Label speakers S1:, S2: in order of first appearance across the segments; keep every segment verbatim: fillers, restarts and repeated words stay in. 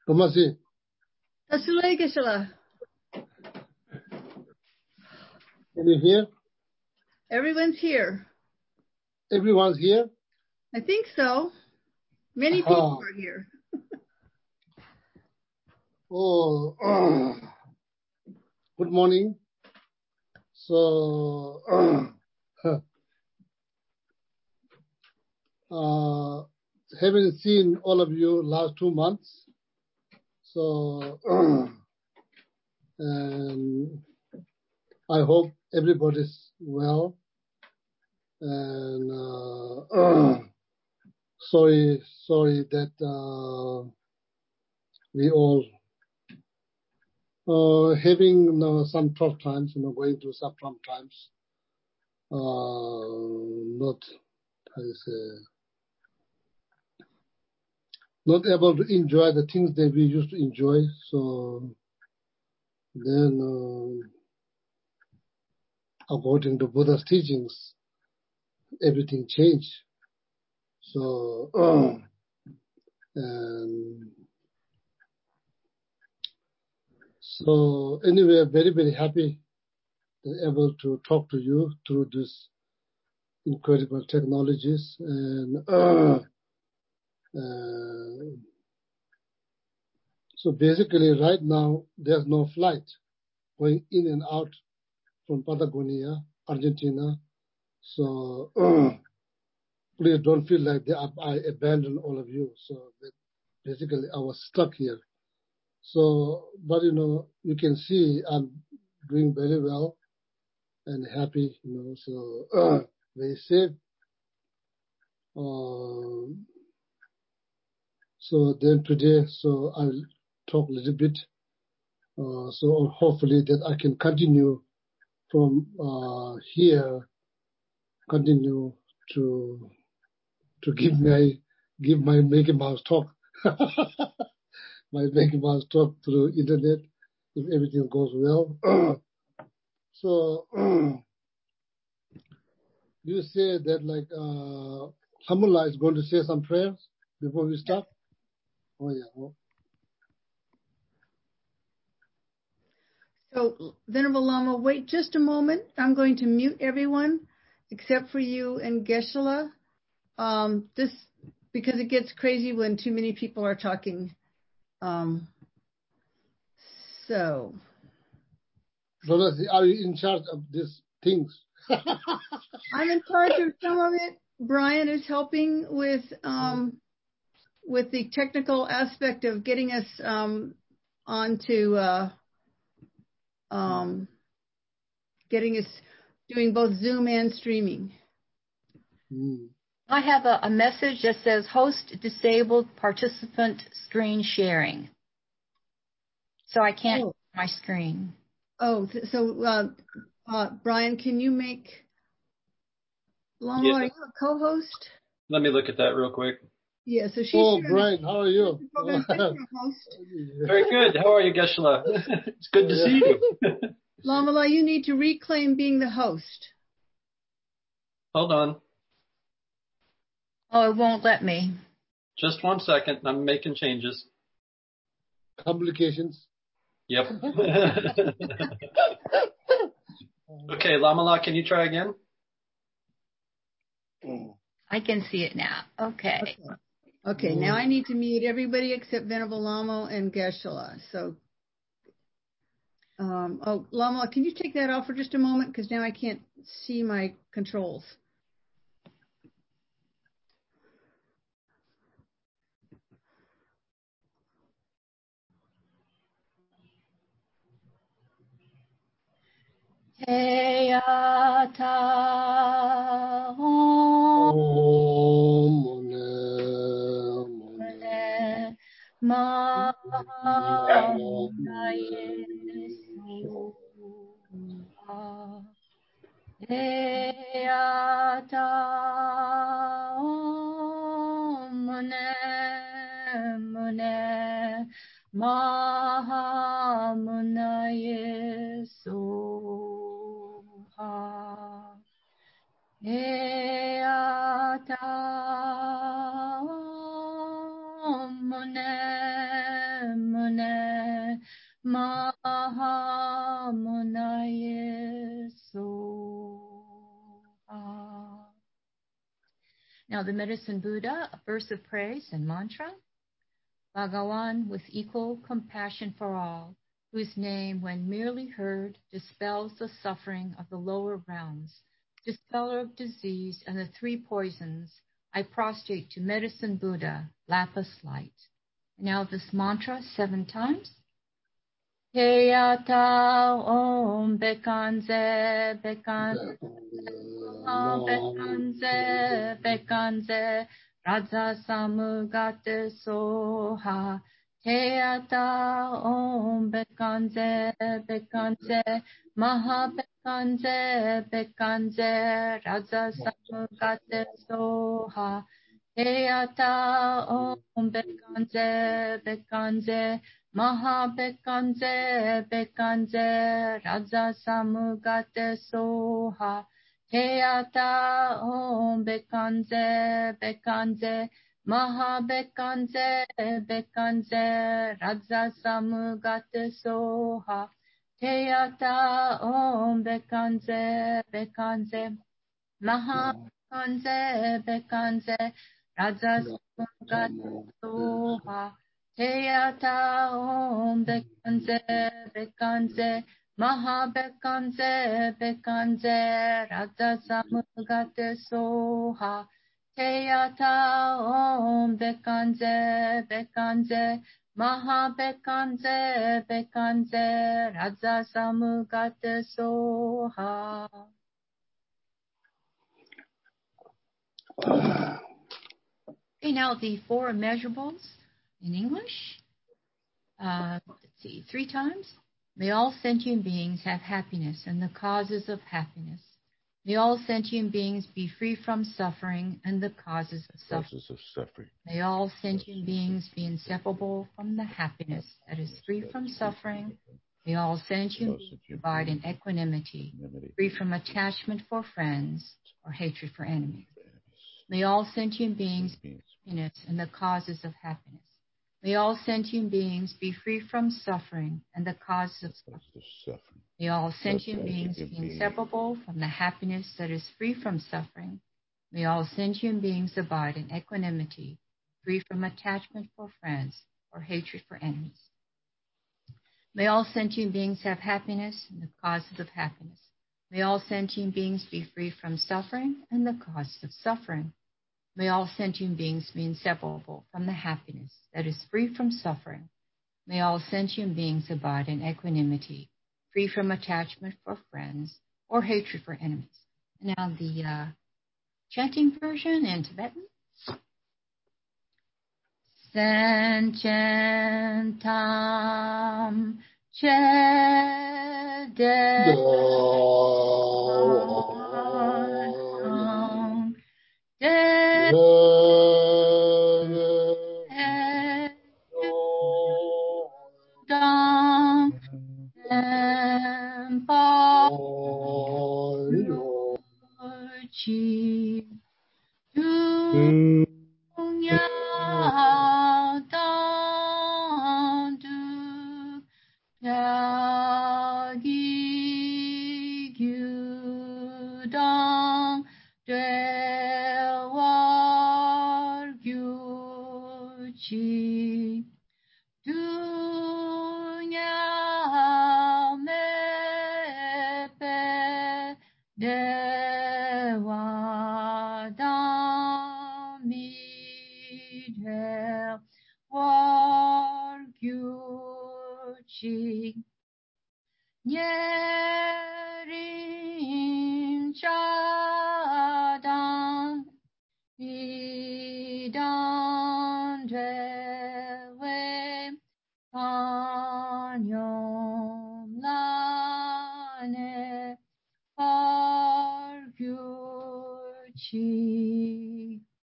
S1: Tomasi.
S2: Tasule Geshe-la.
S1: Can you hear?
S2: Everyone's here.
S1: Everyone's here?
S2: I think so. Many people are here.
S1: Oh, uh, good morning. So, uh, uh, haven't seen all of you last two months. So, uh, and I hope everybody's well. And uh, uh, sorry, sorry that uh, we all uh, having you know, some tough times, you know, going through some tough times. Uh, not, how you say, not able to enjoy the things that we used to enjoy. So then, uh, according to Buddha's teachings, everything changed. So, uh, and so anyway, very, very happy to be able to talk to you through these incredible technologies. And uh, uh, so basically right now, there's no flight going in and out from Patagonia, Argentina. So uh, please don't feel like they, I abandoned all of you. So that basically I was stuck here. So, but you know, you can see I'm doing very well and happy, you know, so uh, very safe. Uh, so then today, so I'll talk a little bit. Uh, so hopefully that I can continue from uh, here, continue to to give my give my Mickey Mouse talk, my Mickey Mouse talk through internet if everything goes well. So you say that like uh, Hamula is going to say some prayers before we start. Oh yeah. Oh.
S2: So, Venerable Lama, wait just a moment. I'm going to mute everyone except for you and Geshe-la. Um, this because it gets crazy when too many people are talking. Um, so,
S1: So are you in charge of these things?
S2: I'm in charge of some of it. Brian is helping with um, with the technical aspect of getting us um, onto uh, um, getting us doing both Zoom and streaming.
S1: Mm.
S3: I have a, a message that says host disabled participant screen sharing. So I can't
S2: Oh.
S3: my screen.
S2: Oh, so uh, uh, Brian, can you make Lama,
S4: Yeah.
S2: are you a co-host?
S4: Let me look at that real quick.
S2: Yeah, so she's
S1: Oh,
S2: sharing.
S1: Brian, how are you?
S2: Host.
S4: Very good. How are you, Geshe-la? It's good to see you.
S2: Lama, you need to reclaim being the host.
S4: Hold on.
S3: Oh, it won't let me.
S4: Just one second. I'm making changes.
S1: Complications.
S4: Yep. Okay, Lamala, can you try again?
S3: I can see it now. Okay.
S2: Okay, okay now I need to mute everybody except Venerable Lama and Geshe-la. So, um, oh, Lama, can you take that off for just a moment? Because now I can't see my controls.
S3: Heyata
S1: Om
S3: Mune Mahamunaye Soha Heyata Mune Mune Mahamunaye Soha Heyata Mune Mahamunaye Soha. Now the Medicine Buddha, a verse of praise and mantra. Bhagawan, with equal compassion for all, whose name, when merely heard, dispels the suffering of the lower realms, dispeller of disease and the three poisons, I prostrate to Medicine Buddha, lapis light. Now this mantra seven times. Heyata Om Bekanze Bekanze Bekanze Bekanze Raja Samugate Soha. Heyata Om Bekanze Bekanze Maha Bekanze Bekanze Raja Samugate Soha. Heyata Om Bekanze Bekanze Maha Bekanze Bekanze Raja Samugate Soha. Heyata Om Bekanze Bekanze Maha Bekanze Bekanze Raja Samugate Soha. Heyata Om Bekanze Bekanze Maha Bekanze Bekanze Raja Samugate Soha. Heyata Om Bekanze Bekanze Maha Bekanze Bekanze Raja Samugate Soha. Heyata Om Bekanze Bekanze Maha Bekanze Bekanze Raja Samugate Soha. Okay, now the four immeasurables in English. Uh, let's see, three times. May all sentient beings have happiness and the causes of happiness. May all sentient beings be free from suffering and the causes of suffering.
S5: Causes of suffering.
S3: May all sentient beings be inseparable from the happiness that is free from suffering. May all sentient beings abide in equanimity, free from attachment for friends or hatred for enemies. May all sentient beings be happiness and the causes of happiness. May all sentient beings be free from suffering and the causes of suffering. May all sentient beings be inseparable from the happiness that is free from suffering. May all sentient beings abide in equanimity, free from attachment for friends or hatred for enemies. May all sentient beings have happiness and the causes of happiness. May all sentient beings be free from suffering and the causes of suffering. May all sentient beings be inseparable from the happiness that is free from suffering. May all sentient beings abide in equanimity, free from attachment for friends or hatred for enemies. Now the uh, chanting version in Tibetan. Senchentam chede Nyerin Chadang Idan Drewe Kanyom Lane Pargyuchi.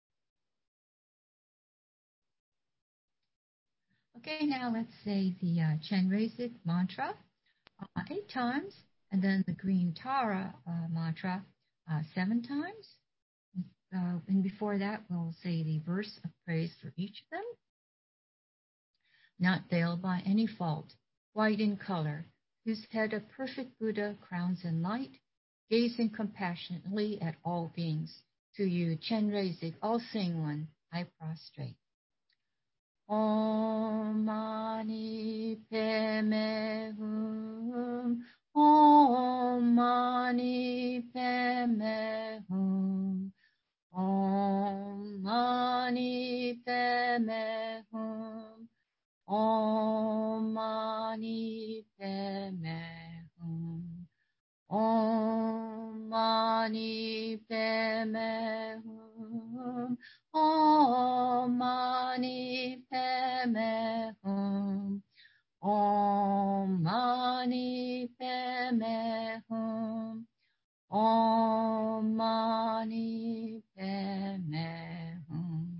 S3: Okay, now let's say the uh, Chenrezig mantra uh, eight times, and then the Green Tara uh, mantra uh, seven times. Uh, and before that, we'll say the verse of praise for each of them. Not failed by any fault, white in color, whose head of perfect Buddha crowns in light, gazing compassionately at all beings. To you, Chenrezig, all-seeing one, I prostrate. Om Mani Padme Hum. Om Mani Padme Hum. Om Mani Padme Hum. Om Mani Padme Hum. Om Mani Padme Hum. Om Mani Padme Hum. Om Mani Padme Hum. Om Mani Padme Hum.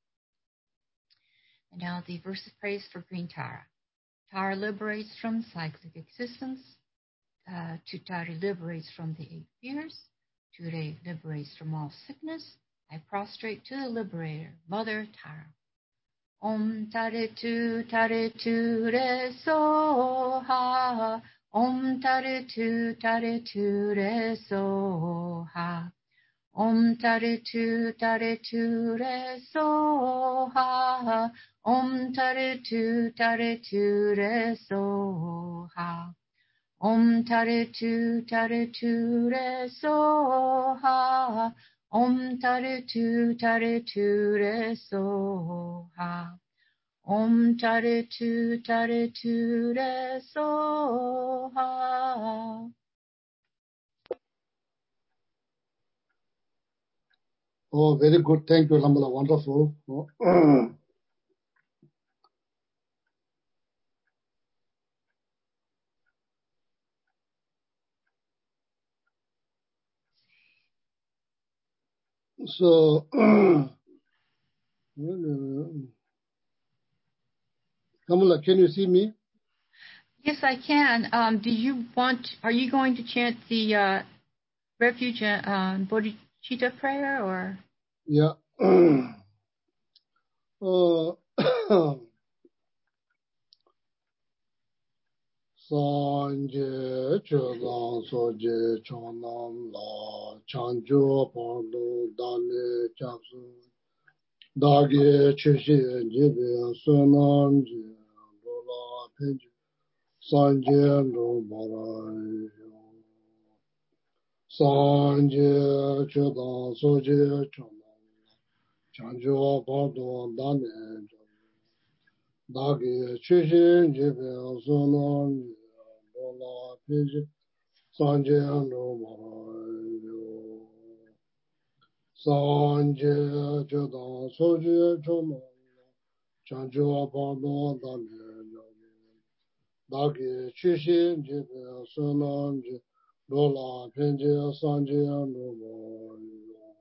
S3: And now the verse of praise for Green Tara. Tara liberates from cyclic existence. Uh, Tutari liberates from the eight fears. Ture liberates from all sickness. I prostrate to the liberator, Mother Tara. Om Tare Tu Tare Tu Re Soha. Om Tare Tu Tare Tu Re Soha. Om Tare Tu Tare Tu Re Soha. Om Tare Tu Tare Tu Re Soha. Om Tare Tu Tare Tu Re Soha. Om Tare Tu Tare Tu Re Soha. Om Tare Tu Tare Tu Re Soha.
S1: Oh, very good. Thank you, Lamala. Wonderful. Oh. So, Kamala, can you see me?
S3: Yes, I can. Um, do you want? Are you going to chant the uh, refuge uh, bodhicitta prayer, or?
S1: Yeah. uh, Sanje Chodang Soje Chonam La Chanjo Pando Dane Chapsu Dage Chishi Jibe Sonam Ji Lola Penji Sanje No Barai Sanje Chodang Soje Chonam Chanjo Pando Dane Dagi Chishi Jibe Sonam Ji Lola Penji Sanje no Marayo Sanje Jodan Soje Chono Chanjo Pando Dame Dagi Chishin Jibe Sonam Lola Penje Sanje no Marayo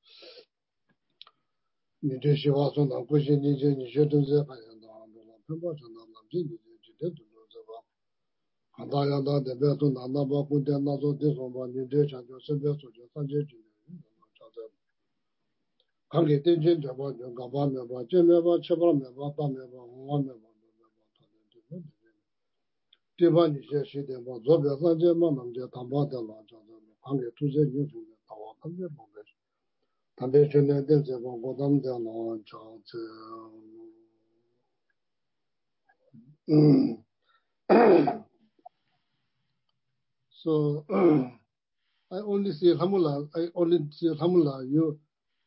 S1: Nide Shiva Sona Kushi Nije Nishe Tunze Kayanda Lola Pemba Chanda Namji Nije Jide Tunze Ba Andayanda de Beto Nana Punta Nazo de Somba, New Day, and Joseph Sanchez. Kangi Tinjin Java, Gabana, Jemeva, Chabameva, Tameva, Wameva, Tivani Sheshi, Zobia Sanje, Mamam, Tambata, Kangi Tuze, New to the Tawa, Tambe, Tambe, Tambe, Denzeva, Godam, Dano, Charles. So I only see Hamula. I only see Hamula. You,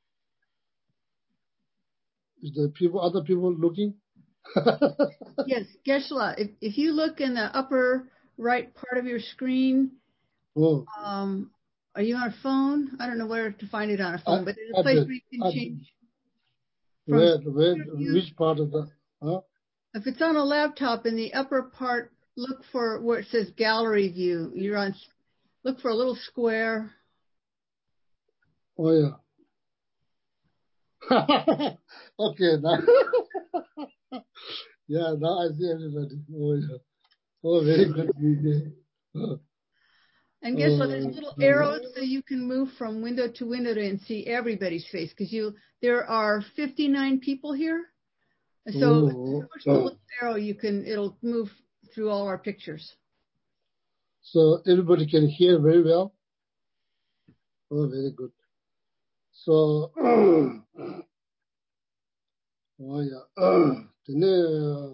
S1: is the people, other people looking?
S2: Yes, Geshe-la, if, if you look in the upper right part of your screen,
S1: Oh.
S2: um, are you on a phone? I don't know where to find it on a phone,
S1: I,
S2: but there's a place where you can
S1: I,
S2: change.
S1: Where, where, which part of the, huh?
S2: If it's on a laptop, in the upper part, look for where it says gallery view. You're on, look for a little square.
S1: Oh, yeah. Okay, now. Yeah, now I see everybody. Oh, yeah. Oh, very good. Oh.
S2: And guess what? There's little arrows so you can move from window to window and see everybody's face, because you there are fifty-nine people here. So
S1: oh,
S2: if you push the little arrow, you can it'll move through all our pictures.
S1: So everybody can hear very well? Oh, very good. So, oh yeah. Today,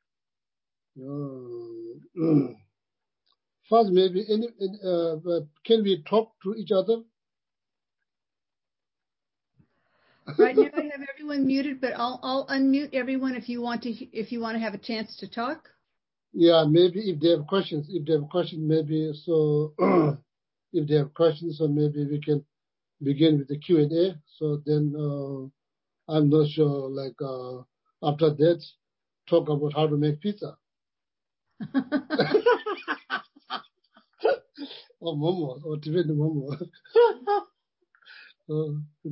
S1: uh, first, maybe any, uh, can we talk to each other?
S2: Right now, I have everyone muted, but I'll I'll unmute everyone if you want to if you want to have a chance to talk.
S1: Yeah, maybe if they have questions, if they have questions, maybe so. If they have questions, so maybe we can begin with the Q and A. So then, uh, I'm not sure. Like uh, after that, talk about how to make pizza. Or momo, or Tibetan momo. uh,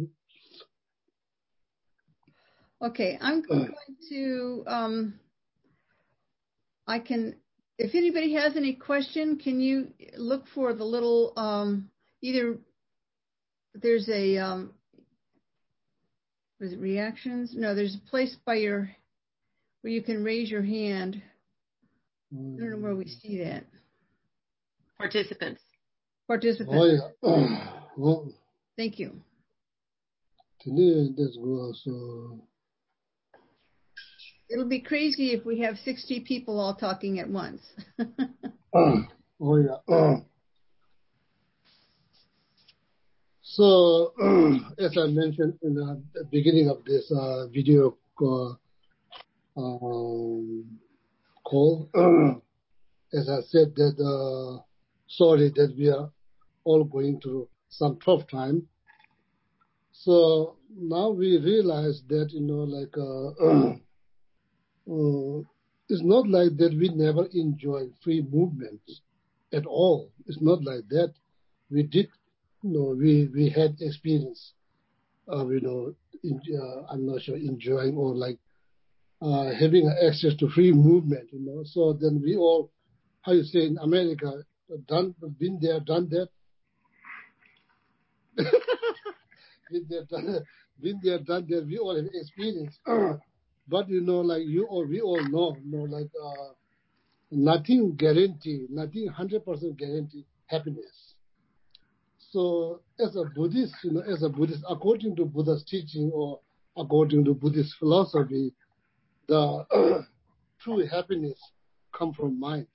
S2: Okay, I'm going to, um, I can, if anybody has any question, can you look for the little, um, either there's a, um, was it reactions? No, there's a place by your, where you can raise your hand. I don't know where we see that.
S5: Participants.
S2: Participants.
S1: Oh, yeah. Well,
S2: thank you.
S1: Today, that's good. So.
S2: It'll be crazy if we have sixty people all talking at once.
S1: uh, oh, yeah. Uh, so, uh, as I mentioned in the beginning of this uh, video uh, um, call, uh, as I said that, uh, sorry that we are all going through some tough time. So now we realize that, you know, like, uh, uh, it's not like that we never enjoy free movement at all. It's not like that. We did, you know, we, we had experience of, you know, in, uh, I'm not sure, enjoying or like uh, having access to free movement, you know. So then we all, how you say in America, done, been there, done that. been there, done, been there, done that. We all have experience. But, you know, like you all, we all know, you know, like, uh, nothing guarantee, nothing one hundred percent guarantee happiness. So as a Buddhist, you know, as a Buddhist, according to Buddha's teaching or according to Buddhist philosophy, the uh, true happiness comes from mind.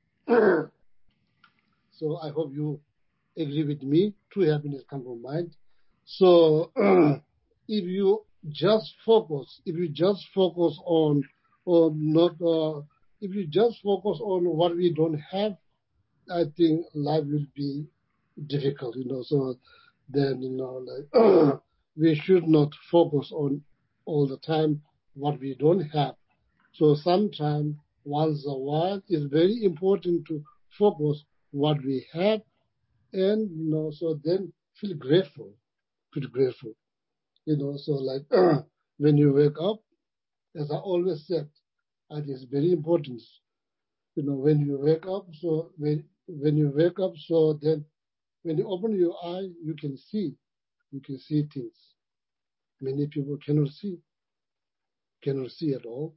S1: So I hope you agree with me. True happiness comes from mind. So uh, if you just focus, if you just focus on, or not, uh, if you just focus on what we don't have, I think life will be difficult, you know. So then, you know, like we should not focus on all the time what we don't have. So sometimes, once a while, it's very important to focus what we have, and you know, so then feel grateful, feel grateful, you know. So like when you wake up, as I always said, I think it's very important. You know, when you wake up, so when when you wake up, so then when you open your eye, you can see, you can see things. Many people cannot see, cannot see at all.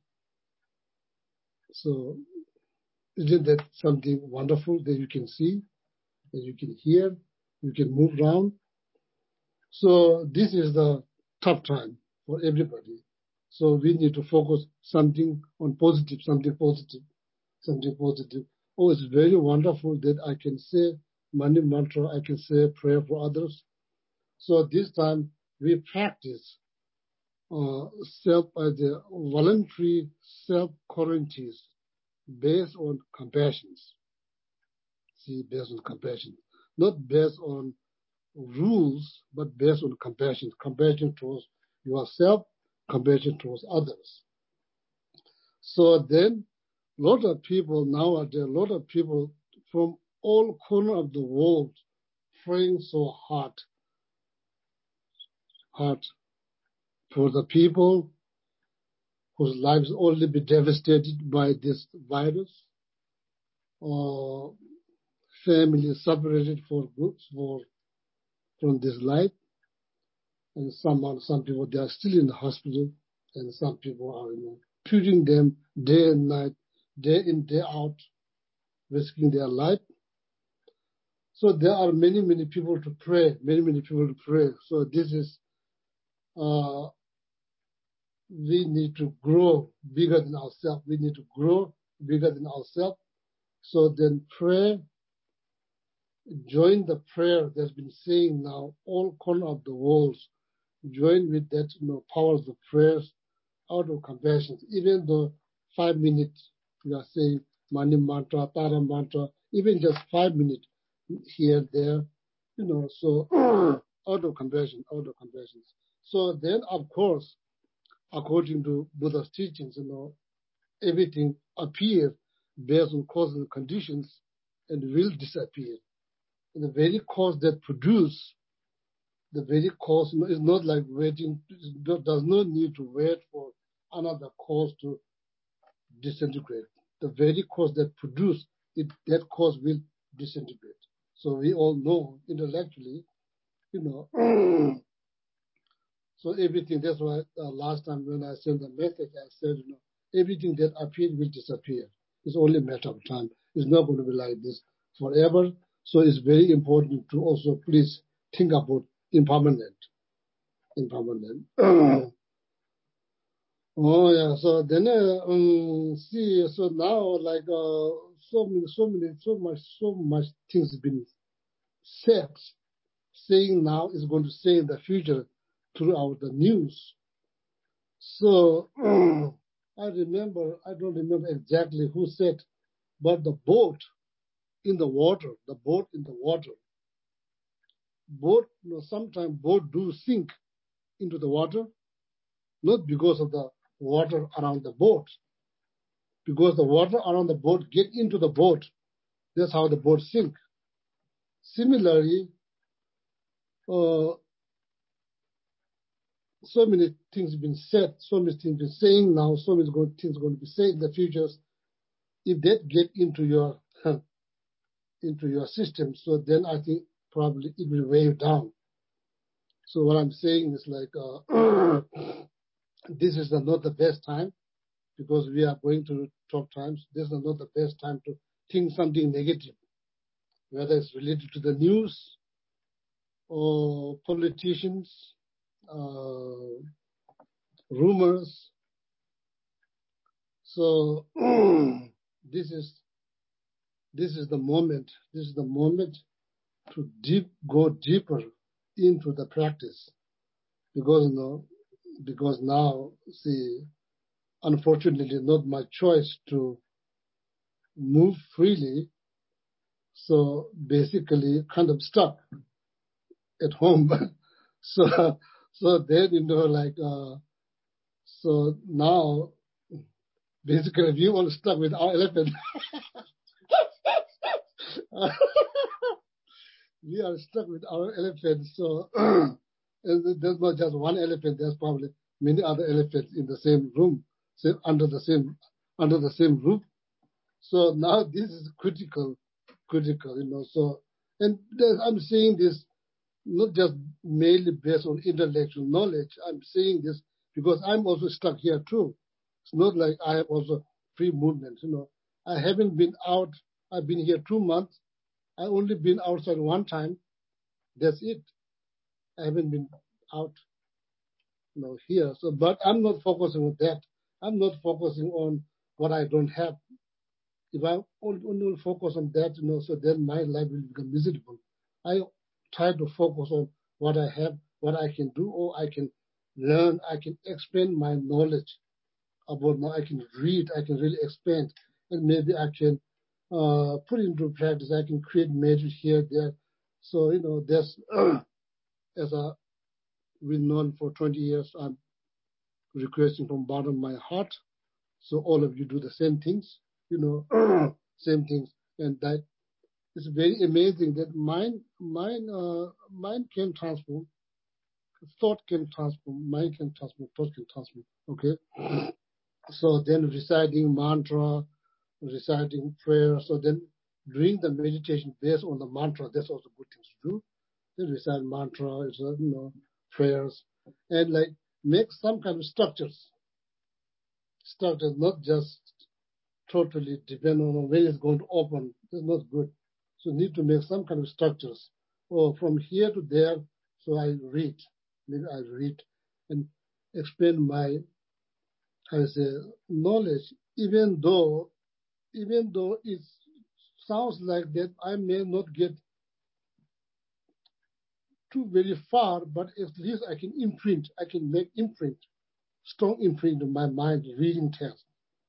S1: So isn't that something wonderful that you can see, that you can hear, you can move around? So this is the tough time for everybody. So we need to focus something on positive, something positive, something positive. Oh, it's very wonderful that I can say Mani Mantra, I can say prayer for others. So this time we practice uh, self uh, the voluntary self quarantines based on compassion. See, based on compassion, not based on rules, but based on compassion. Compassion towards yourself, compassion towards others. So then, a lot of people nowadays, a lot of people from all corners of the world praying so hard, hard for the people whose lives only be devastated by this virus, or families separated for groups for from this life, and some are, some people they are still in the hospital, and some people are, you know, treating them day and night day in, day out, risking their life. So there are many, many people to pray, many, many people to pray. So this is, uh, we need to grow bigger than ourselves. We need to grow bigger than ourselves. So then pray, join the prayer that's been saying now, all corner of the world, join with that, you know, powers of prayers out of compassion. Even though five minutes, we are saying Mani mantra, Tara mantra, even just five minutes here, there, you know, so out of compassion, out of compassion. So then, of course, according to Buddha's teachings, you know, everything appears based on causes and conditions and will disappear. And the very cause that produce, the very cause is not like waiting, does not need to wait for another cause to disintegrate. The very cause that produce, it, that cause will disintegrate. So we all know intellectually, you know, so everything, that's why uh, last time when I sent the message, I said, you know, everything that appeared will disappear. It's only a matter of time. It's not going to be like this forever. So it's very important to also please think about impermanent. Impermanent. Oh yeah. So then, uh, um, see. So now, like, uh, so many, so many, so much, so much things have been said. Saying now is going to say in the future throughout the news. So I remember, I don't remember exactly who said, but the boat in the water, the boat in the water, boat, you know, sometimes boat do sink into the water, not because of the water around the boat, because the water around the boat get into the boat. That's how the boat sink. Similarly, uh, so many things have been said, so many things been saying now, so many things going to be said in the future. If that get into your into your system, so then I think probably it will weigh down. So what I'm saying is like, uh, this is not the best time because we are going through tough times. This is not the best time to think something negative, whether it's related to the news or politicians, uh, rumors. So this is this is the moment. This is the moment to deep go deeper into the practice, because you know, because now see, unfortunately, not my choice to move freely. So basically, kind of stuck at home. so so then you know, like uh, so now basically we all stuck with our elephant. We are stuck with our elephant. So there's not just one elephant. There's probably many other elephants in the same room, same, under the same under the same roof. So now this is critical, critical, you know. So and I'm saying this not just mainly based on intellectual knowledge. I'm saying this because I'm also stuck here too. It's not like I have also free movement, you know. I haven't been out. I've been here two months. I only been outside one time. That's it. I haven't been out, you know, here. So, but I'm not focusing on that. I'm not focusing on what I don't have. If I only focus on that, you know, so then my life will become miserable. I try to focus on what I have, what I can do, or I can learn. I can expand my knowledge about now. I can read. I can really expand, and maybe I can uh, put into practice. I can create measures here, there. So you know, there's as a we've known for twenty years. I'm requesting from bottom of my heart. So all of you do the same things, you know, same things, and that it's very amazing that mind, mind, uh, mind can transform, thought can transform, mind can transform, thought can transform. Okay, so then reciting mantra, reciting prayer. So then doing the meditation based on the mantra. That's also good things to do. Then recite mantra, it's, uh, you know, prayers, and like make some kind of structures. Structures, not just totally depend on when it's going to open. It's not good. So need to make some kind of structures. Or from here to there, so I read. Maybe I read and explain my, how to say, knowledge, even though, even though it sounds like that I may not get too very far, but at least I can imprint, I can make imprint, strong imprint in my mind, reading text.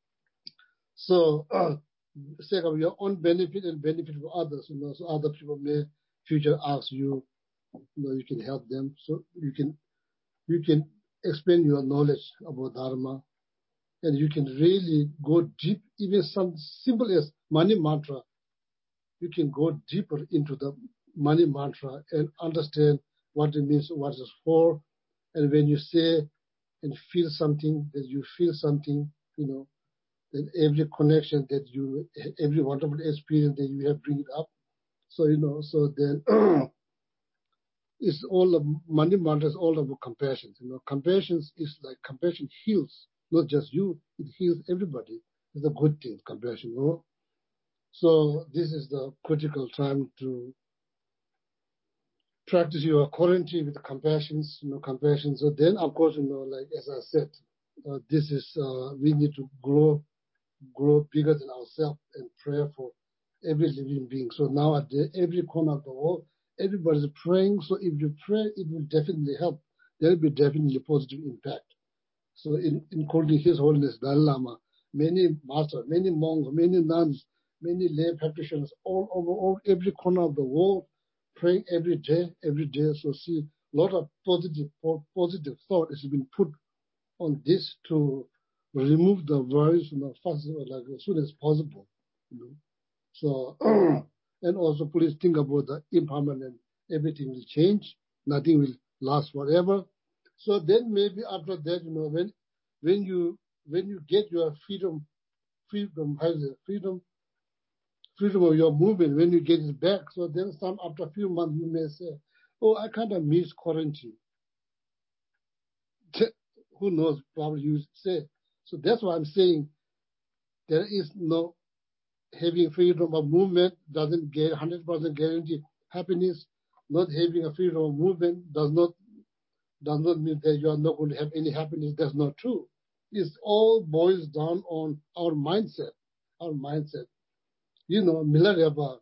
S1: So, uh, sake of your own benefit and benefit for others, you know, so other people may future ask you, you know, you can help them. So you can, you can expand your knowledge about Dharma, and you can really go deep, even some simple as money mantra. You can go deeper into the money mantra and understand what it means, what it's for. And when you say and feel something, that you feel something, you know, then every connection that you, every wonderful experience that you have, bring it up. So, you know, so then it's all, of, money mantra is all about compassion. You know, compassion is like, compassion heals, not just you, it heals everybody. It's a good thing, compassion, you know? So this is the critical time to practice your quarantine with compassion, you know, compassion. So then, of course, you know, like as I said, uh, this is, uh, we need to grow, grow bigger than ourselves and pray for every living being. So now at the, every corner of the world, everybody's praying. So if you pray, it will definitely help. There will be definitely positive impact. So in, including His Holiness Dalai Lama, many masters, many monks, many nuns, many lay practitioners all over all, every corner of the world, praying every day, every day. So see, a lot of positive, positive thought has been put on this to remove the virus, you know, fast, like as soon as possible. You know. So, and also please think about the impermanent. Everything will change. Nothing will last forever. So then maybe after that, you know, when when you when you get your freedom, freedom, how is it, freedom, freedom of your movement, when you get it back, so then some after a few months you may say, oh, I kind of miss quarantine. Who knows? Probably you say. So that's why I'm saying there is no having freedom of movement doesn't get one hundred percent guarantee happiness. Not having a freedom of movement does not does not mean that you are not going to have any happiness. That's not true. It all boils down on our mindset. Our mindset. You know, Milarepa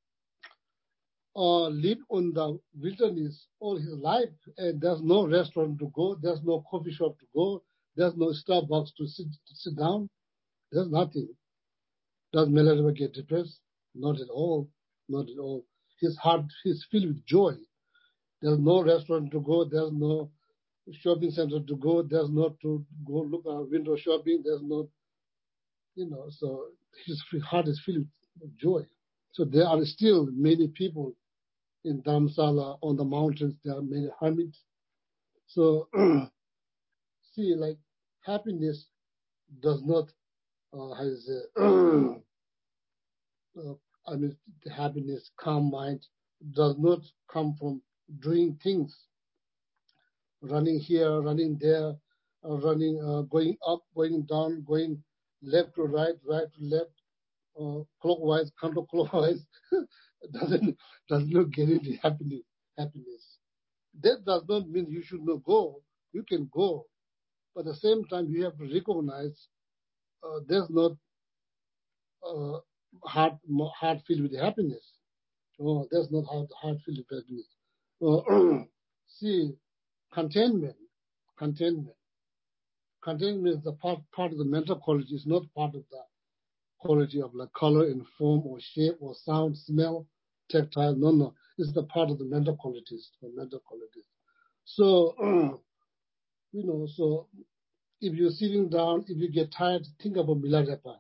S1: uh, lived on the wilderness all his life, and there's no restaurant to go, there's no coffee shop to go, there's no Starbucks to sit to sit down. There's nothing. Does Milarepa get depressed? Not at all. Not at all. His heart is filled with joy. There's no restaurant to go. There's no shopping center to go. There's no to go look at window shopping. There's no, you know, so his heart is filled with joy. So there are still many people in Dharamsala on the mountains. There are many hermits. So see, like happiness does not, uh, has, uh, uh, I mean, the happiness, calm mind does not come from doing things, running here, running there, uh, running, uh, going up, going down, going left to right, right to left, uh, clockwise, counterclockwise. doesn't does not guarantee happiness. Happiness. That does not mean you should not go. You can go, but at the same time you have to recognize uh, there's not uh, heart heart filled with happiness. Oh, that's not how heart filled with happiness. Uh, see, containment, containment, containment is the part part of the mental quality. It's not part of the quality of like color and form or shape or sound, smell, tactile. No, no, it's the part of the mental qualities. The mental qualities. So, you know, so if you're sitting down, if you get tired, think about Milarepa.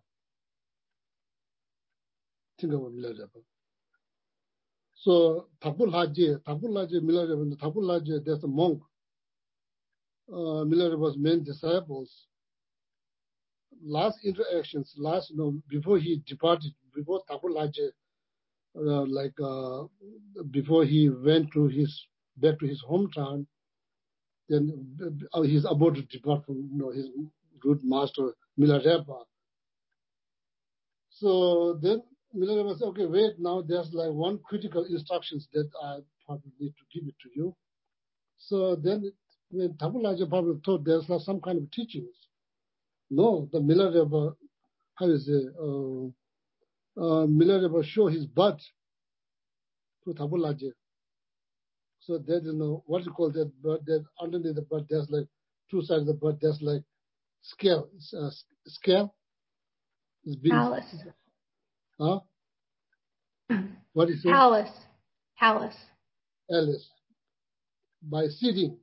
S1: Think about Milarepa. So Thapul Haji, Thapul Haji, Milarepa, Thapul Haji, there's a monk. Uh, Milarepa's main disciples. Last interactions, last, you know, before he departed, before Thapul Haji, uh, like uh, before he went to his back to his hometown, then uh, he's about to depart from, you know, his good master Milarepa. So then Milarepa said, okay, wait, now there's like one critical instructions that I probably need to give it to you. So then when Tapulaja probably thought there's like some kind of teachings. No, the Milarepa, how is it, uh, uh, Milarepa show his butt to Tapulaja. So there is no, what you call that butt, that underneath the butt, there's like two sides of the butt, there's like scale, uh, scale. It's big.
S6: Callus.
S1: Huh? What is it?
S6: Callus. Callus.
S1: Alice. By sitting.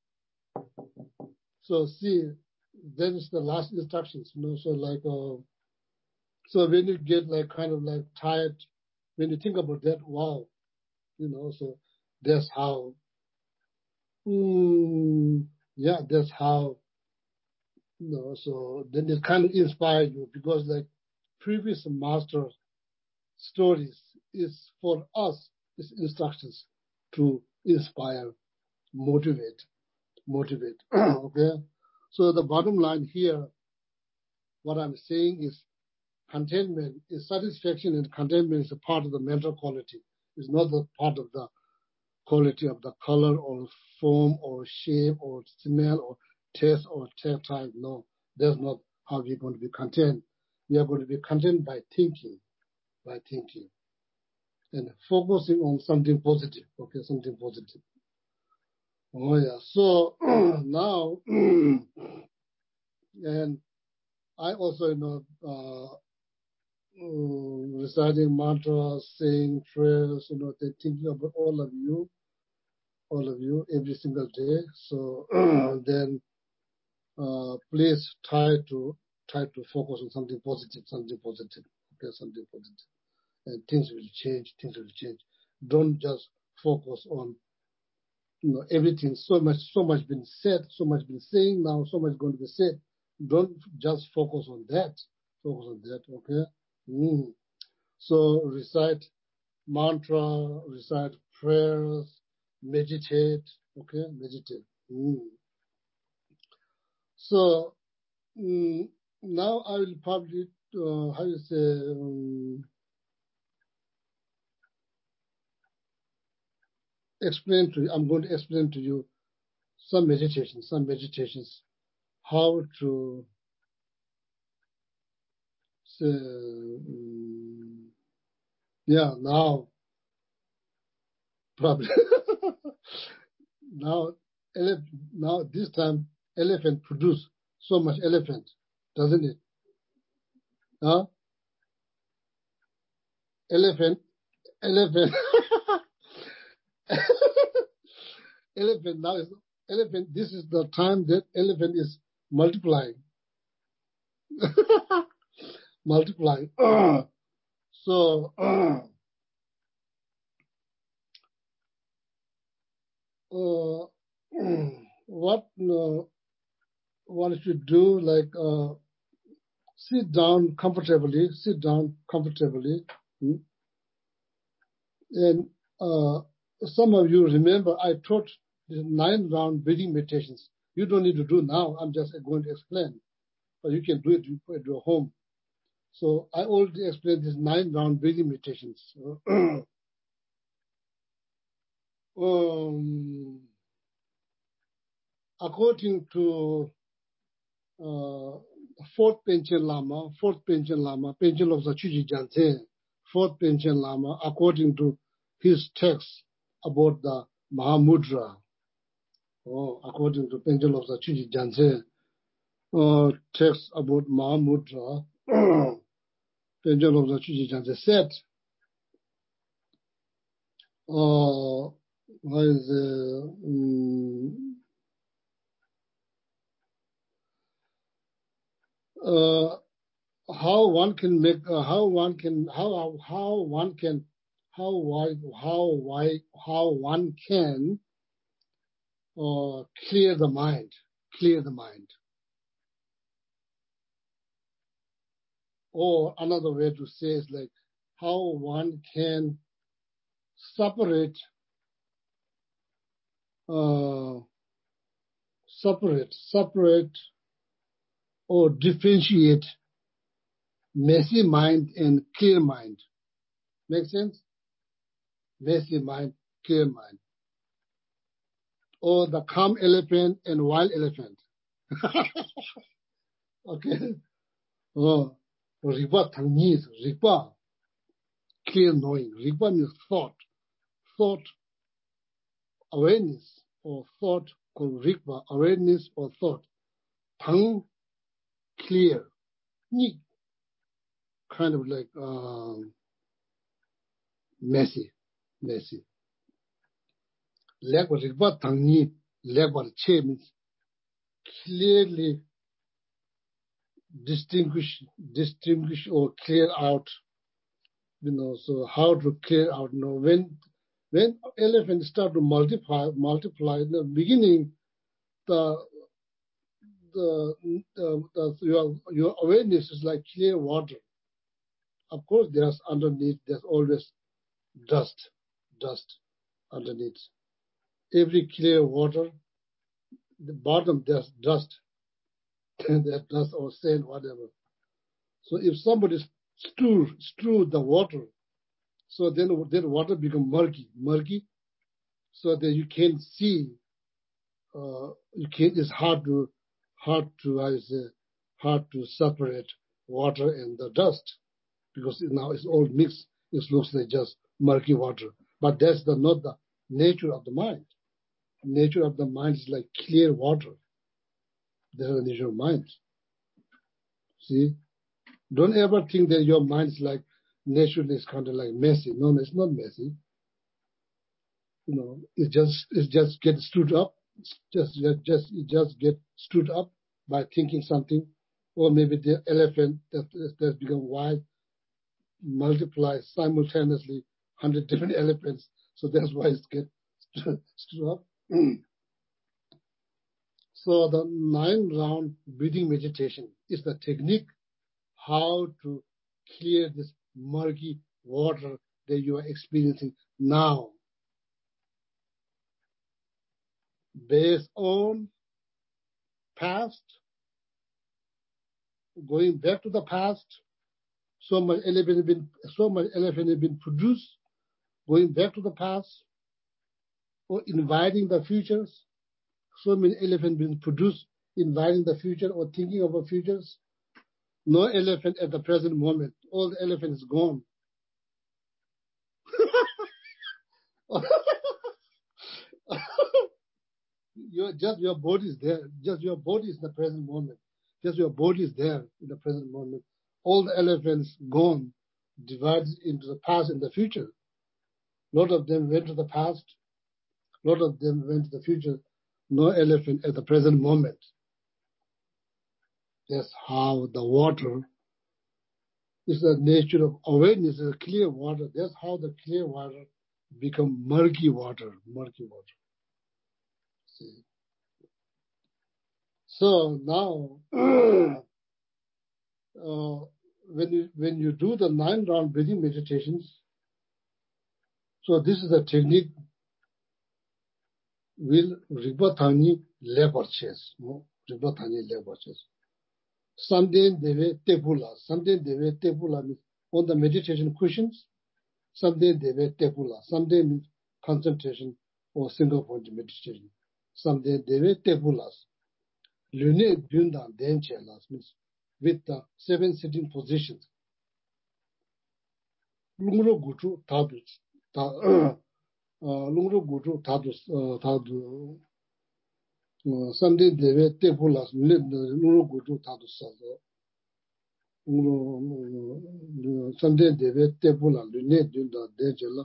S1: So see, that is the last instructions, you know, so like, uh, so when you get like kind of like tired, when you think about that, wow, you know, so that's how, mm, yeah, that's how, you know, so then it kind of inspired you because like previous master stories is for us, is instructions to inspire, motivate, motivate, okay? So the bottom line here, what I'm saying is contentment is satisfaction, and contentment is a part of the mental quality. It's not the part of the quality of the color or form or shape or smell or taste or tactile. No, that's not how we're going to be content. We are going to be content by thinking, by thinking, and focusing on something positive. Okay, something positive. Oh yeah. So now, and I also, you know, uh, um, reciting mantras, saying prayers, you know, they're thinking about all of you, all of you every single day. So then, uh, please try to try to focus on something positive, something positive, okay, something positive, and things will change. Things will change. Don't just focus on, you know, everything. So much, so much been said, so much been saying now, so much going to be said. Don't just focus on that. Focus on that, okay? Mm. So recite mantra, recite prayers, meditate, okay, meditate. Mm. So mm, now I will probably, uh, how you say, um, explain to you, I'm going to explain to you some meditations, some meditations, how to say, um, yeah, now, probably, now, ele- now this time, elephant produce so much elephant, doesn't it? Huh? Elephant, elephant, elephant now is, elephant, this is the time that elephant is multiplying. multiplying. so, uh, what uh, one should do, like, uh, sit down comfortably, sit down comfortably. Mm. And uh, some of you remember I taught the nine round breathing meditations. You don't need to do now. I'm just going to explain. But you can do it at your home. So I already explained these nine round breathing meditations. um, according to uh, fourth Panchen Lama, fourth Panchen Lama, Panchen Lobsa Chuji Jante, fourth Panchen Lama, according to his text about the Mahamudra, oh, according to Panchen Lobsa Chuji Jante, uh, text about Mahamudra, Panchen Lobsa Chuji Jante said, uh, what is uh, um, uh, how one can make uh, how one can how how one can how why how why how one can uh, clear the mind, clear the mind, or another way to say is like how one can separate uh, separate separate or differentiate messy mind and clear mind. Make sense? Messy mind, clear mind. Or the calm elephant and wild elephant. Okay. Oh, Rigpa Tangnis, Rigpa, clear knowing. Rigpa means thought. Thought, awareness, or thought called Rigpa, awareness or thought. Tang, clear. Ni, kind of like um, messy, messy. Like what Rigpa Tangni, like what Che means clearly distinguish, distinguish or clear out. You know, so how to clear out? You know, when when elephants start to multiply, multiply in the beginning, the the, the, the your your awareness is like clear water. Of course, there's underneath. There's always dust, dust underneath. Every clear water, the bottom there's dust, there's dust or sand, whatever. So if somebody strew strew the water, so then then water become murky, murky, so that you can't see. Uh, you can't. It's hard to hard to I say hard to separate water and the dust because now it's all mixed. It looks like just murky water, but that's the not the nature of the mind. Nature of the mind is like clear water. That's the nature of mind. See, don't ever think that your mind is like naturally is kind of like messy. No, it's not messy. You know, it just it just gets stood up. Just just it just get stood up by thinking something, or maybe the elephant that that's become wild multiplies simultaneously hundred different elephants. So that's why it get stood up. So the nine round breathing meditation is the technique how to clear this murky water that you are experiencing now, based on past, going back to the past. So much elephant has been so much elephant has been produced, going back to the past, or inviting the futures. So many elephants been produced, inviting the future or thinking of the futures. No elephant at the present moment. All the elephant is gone. Your just your body is there. Just your body is in the present moment. Just your body is there in the present moment. All the elephants gone, divided into the past and the future. A lot of them went to the past. A lot of them went to the future. No elephant at the present moment. That's how the water is the nature of awareness, is a clear water. That's how the clear water become murky water, murky water. See. So now, uh, when you when you do the nine round breathing meditations, so this is a technique. Will Rigpa-thani labor chess, no? Rigpa-thani labor chess. Something they were tepula. Something they were tepula means on the meditation cushions. Something they were tepula. Something means concentration or single point meditation. Something they were tepulas. Lune Dundan Denchelas means with the seven sitting positions. Lungro Gutu Tadus. Lungro Gutu Tadus Tadu. Sunday deve tepulas lungro Gutu Tadus. Sunday deve tepula Lune Dundan Denchela.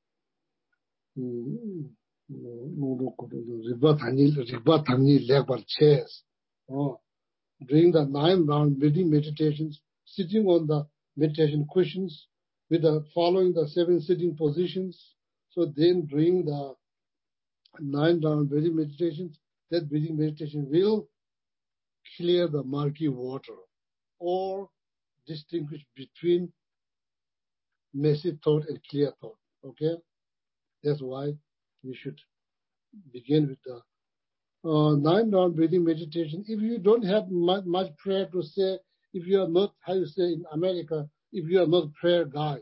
S1: Rigpa-thani labor chairs. Oh, during the nine round breathing meditations, sitting on the meditation cushions with the following the seven sitting positions. So then during the nine round breathing meditations, that breathing meditation will clear the murky water or distinguish between messy thought and clear thought. Okay? That's why we should begin with the Uh, nine round breathing meditation. If you don't have much, much prayer to say, if you are not, how you say in America, if you are not prayer guy,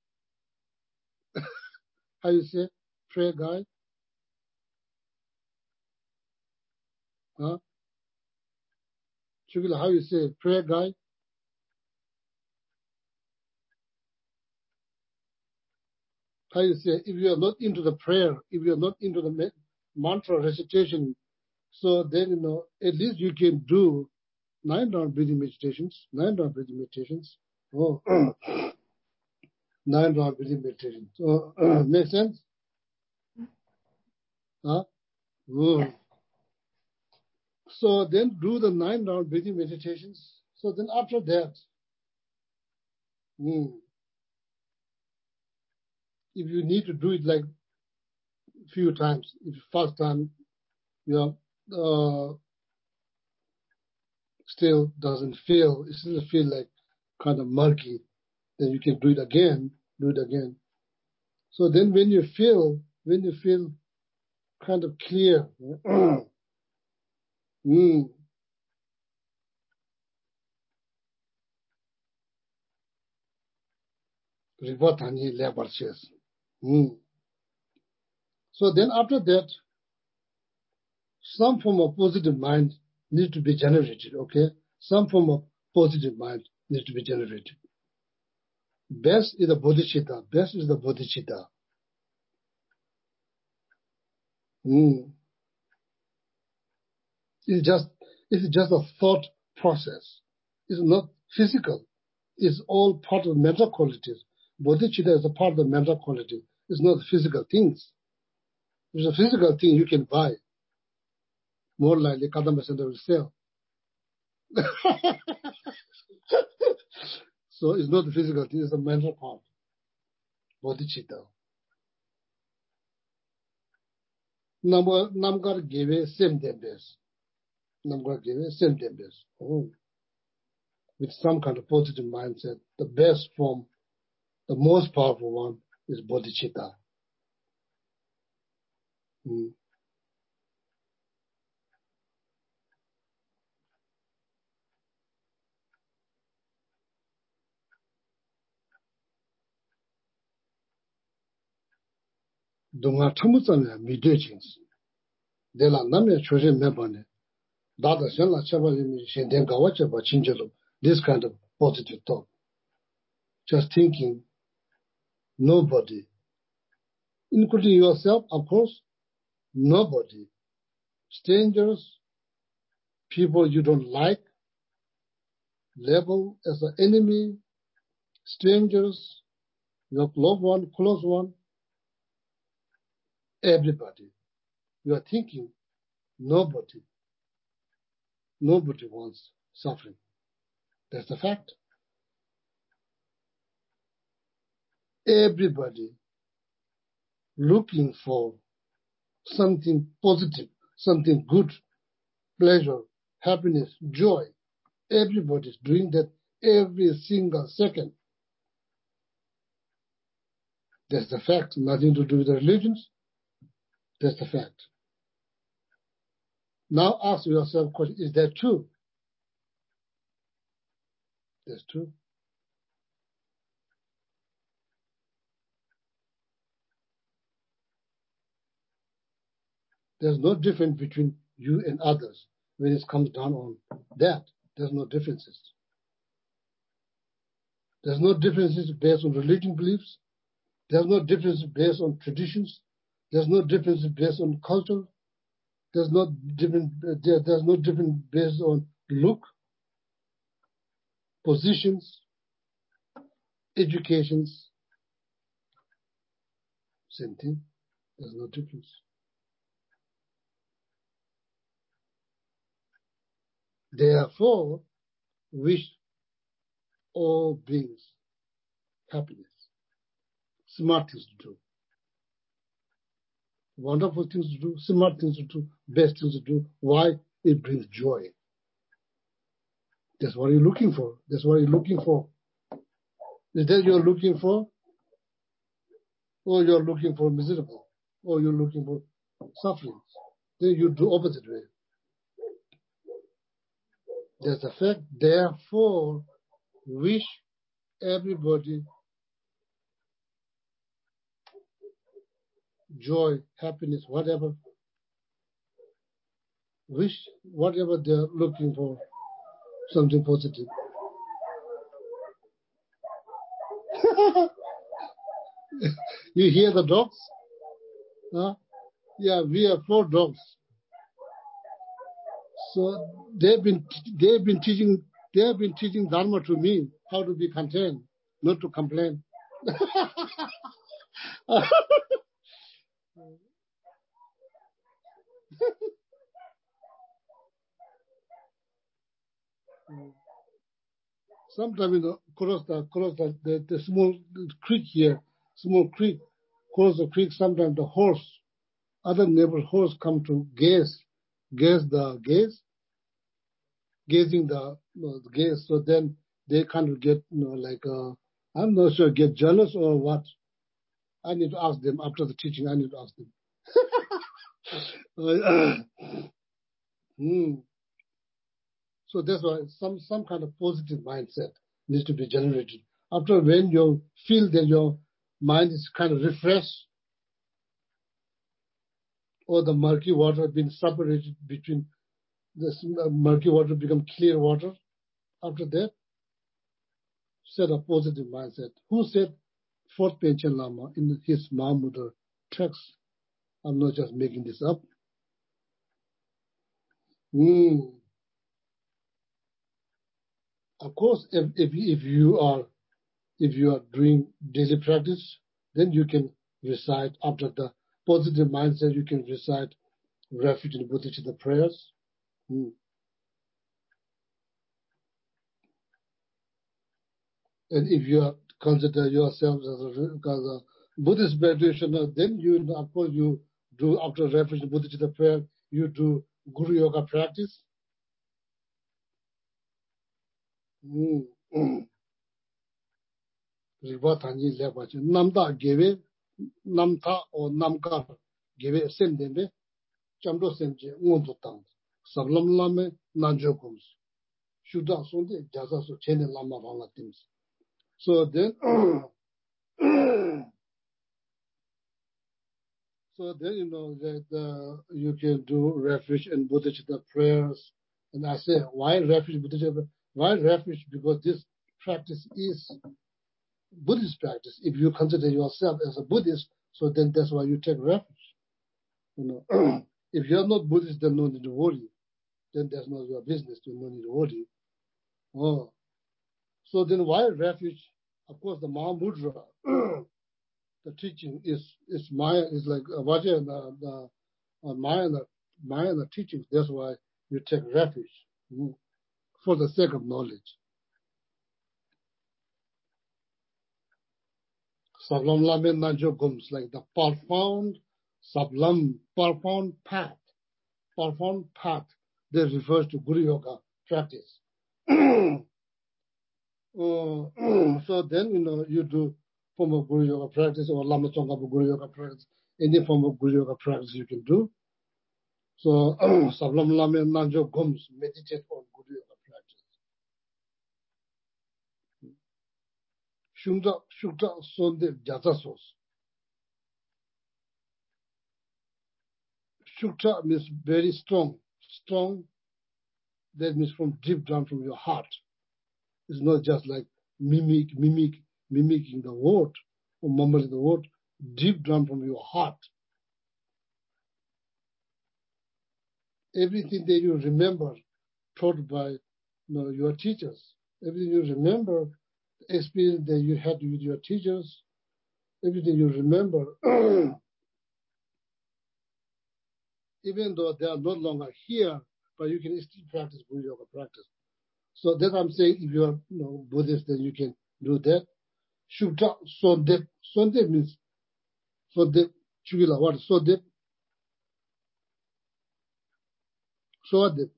S1: how you say prayer guy? Huh? Shukila, how you say prayer guy? How you say, if you are not into the prayer, if you are not into the mantra recitation, so then, you know, at least you can do nine round breathing meditations, nine round breathing meditations. Oh, nine round breathing meditations. So, uh, make sense? Huh? Oh.
S5: Yes.
S1: So then do the nine round breathing meditations. So then after that, mm, if you need to do it like a few times, if first time you know, uh, still doesn't feel, it still feel like kind of murky, then you can do it again, do it again. So then when you feel, when you feel kind of clear, mm, mm. So then after that, some form of positive mind needs to be generated, okay? Some form of positive mind needs to be generated. Best is the bodhicitta. Best is the bodhicitta. Mm. It's just it's just a thought process. It's not physical. It's all part of mental qualities. Bodhicitta is a part of the mental quality. It's not physical things. If it's a physical thing you can buy. More likely Kadamba Center will sell. So it's not the physical thing, it's the mental part. Bodhicitta. Number number give a same tempest. Number give a same tempest. Oh. With some kind of positive mindset, the best form, the most powerful one is bodhicitta. Mm. Dunga tamutsane midwe chings. Dela namya choshe mebane. Dada shenla chabali mi shenden gawa chaba chinchelo. This kind of positive thought. Just thinking, nobody, including yourself, of course, nobody, strangers, people you don't like, label as an enemy, strangers, your loved one, close one, everybody. You are thinking, nobody, nobody wants suffering. That's the fact. Everybody looking for something positive, something good, pleasure, happiness, joy. Everybody's doing that every single second. That's the fact. Nothing to do with the religions. That's the fact. Now ask yourself, is that true? That's true. There's no difference between you and others when it comes down on that. There's no differences. There's no differences based on religion beliefs. There's no difference based on traditions. There's no difference based on culture. There's no different. There, there's no difference based on look, positions, educations. Same thing. There's no difference. Therefore, wish all beings happiness, smart things to do, wonderful things to do, smart things to do, best things to do. Why? It brings joy. That's what you're looking for. That's what you're looking for. Is that you're looking for? Or you're looking for miserable? Or you're looking for sufferings? Then you do opposite way. There's a fact. Therefore, wish everybody joy, happiness, whatever. Wish whatever they're looking for, something positive. You hear the dogs? Huh? Yeah, we have four dogs. So they've been they've been teaching they've been teaching Dharma to me, how to be content, not to complain. Sometimes, you know, cross the cross the, the, the small creek here, small creek, cross the creek. Sometimes the horse, other neighbor horse come to gaze, gaze the gaze, gazing the, you know, the gaze. So then they kind of get, you know, like uh, I'm not sure, get jealous or what. I need to ask them after the teaching. I need to ask them. hmm. So that's why some, some kind of positive mindset needs to be generated. After when you feel that your mind is kind of refreshed, or the murky water being separated between the murky water become clear water, after that, set a positive mindset. Who said Fourth Panchen Lama in his Mahamudra text? I'm not just making this up. Mm. Of course, if, if if you are if you are doing daily practice, then you can recite after the positive mindset. You can recite refuge in Bodhicitta prayers. Mm. And if you are, consider yourself as a, as a Buddhist practitioner, then you, of course, you do after refuge in Bodhicitta prayer, you do Guru Yoga practice. Mm. Riva Tanji Lepachi. Namda Geve, Namta or Namkar Geve Sendeme, Chamdo Senje, Wondutang, Sablam Lame, Nanjokums. Shuda Sunde, Jazasu, Chene Lama Ranga Tims. So then, so then, you know, that uh, you can do refuge and Bodhicitta prayers. And I say, why refuge Bodhicitta? Why refuge? Because this practice is Buddhist practice. If you consider yourself as a Buddhist, so then that's why you take refuge. You know, if you're not Buddhist, then no need to worry. Then that's not your business. You no need to worry. Oh, so then why refuge? Of course, the Mahamudra, the teaching is is Maya is like uh, Vajra and the, the uh, Maya and the Maya and the teachings. That's why you take refuge mm, for the sake of knowledge. Sablam Lamen Najogums, like the profound, sublime, profound path, profound path that refers to Guru Yoga practice. uh, so then, you know, you do form of Guru Yoga practice or Lama Tsongkhapa Guru Yoga practice, any form of Guru Yoga practice you can do. So, Sablam Lamen Najogums, meditate on Guru Yoga practice. Shungda, Shukta Sonde Jatasos. Shukta means very strong. Strong, that means from deep down from your heart. It's not just like mimic, mimic, mimicking the word or mumbling the word. Deep down from your heart. Everything that you remember taught by, you know, your teachers. Everything you remember, the experience that you had with your teachers. Everything you remember, even though they are no longer here, but you can still practice Guru Yoga practice. So that I'm saying, if you are, you know, Buddhist, then you can do that. Shukta Sondep. Sondep means Sondep Chugila. What is Sondep? Sondep.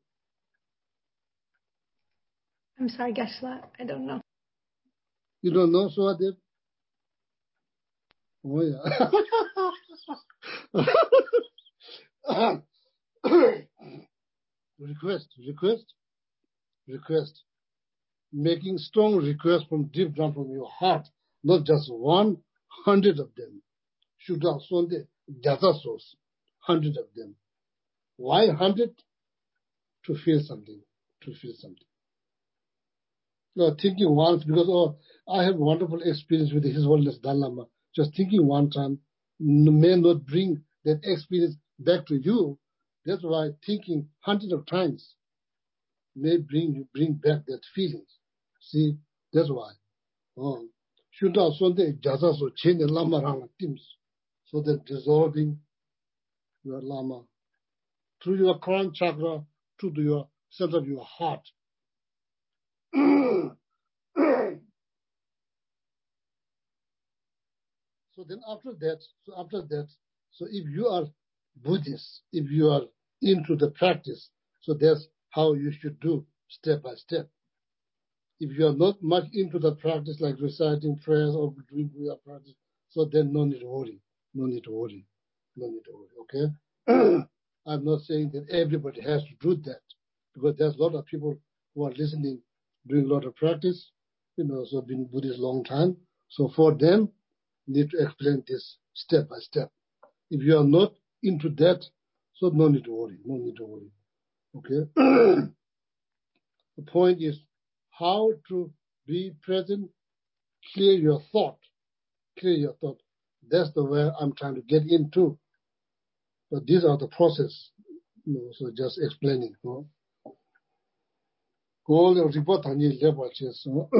S6: I'm sorry, Geshe-la, I don't know.
S1: You don't know Sondep? Oh yeah. request, request. request, making strong requests from deep down from your heart, not just one, hundred of them. Shuddha Sonde Jata Sos, hundred of them. Why hundred? To feel something, to feel something. No, thinking once, because oh, I have wonderful experience with His Holiness Dalai Lama. Just thinking one time may not bring that experience back to you. That's why thinking hundreds of times may bring you bring back that feelings. See, that's why. Oh, Shuddha Sonde Jasa So Chen Lama Rang Teams. So that dissolving your Lama through your crown chakra to your center of your heart. So then after that, so after that, so if you are Buddhist, if you are into the practice, so that's how you should do step by step. If you are not much into the practice, like reciting prayers or doing your practice, so then no need to worry, no need to worry, no need to worry, okay? I'm not saying that everybody has to do that, because there's a lot of people who are listening, doing a lot of practice, you know, so been Buddhist a long time. So for them, need to explain this step by step. If you are not into that, so no need to worry, no need to worry, okay? The point is how to be present, clear your thought, clear your thought. That's the way I'm trying to get into. But these are the process, you know, so just explaining. You know? All the report on you level so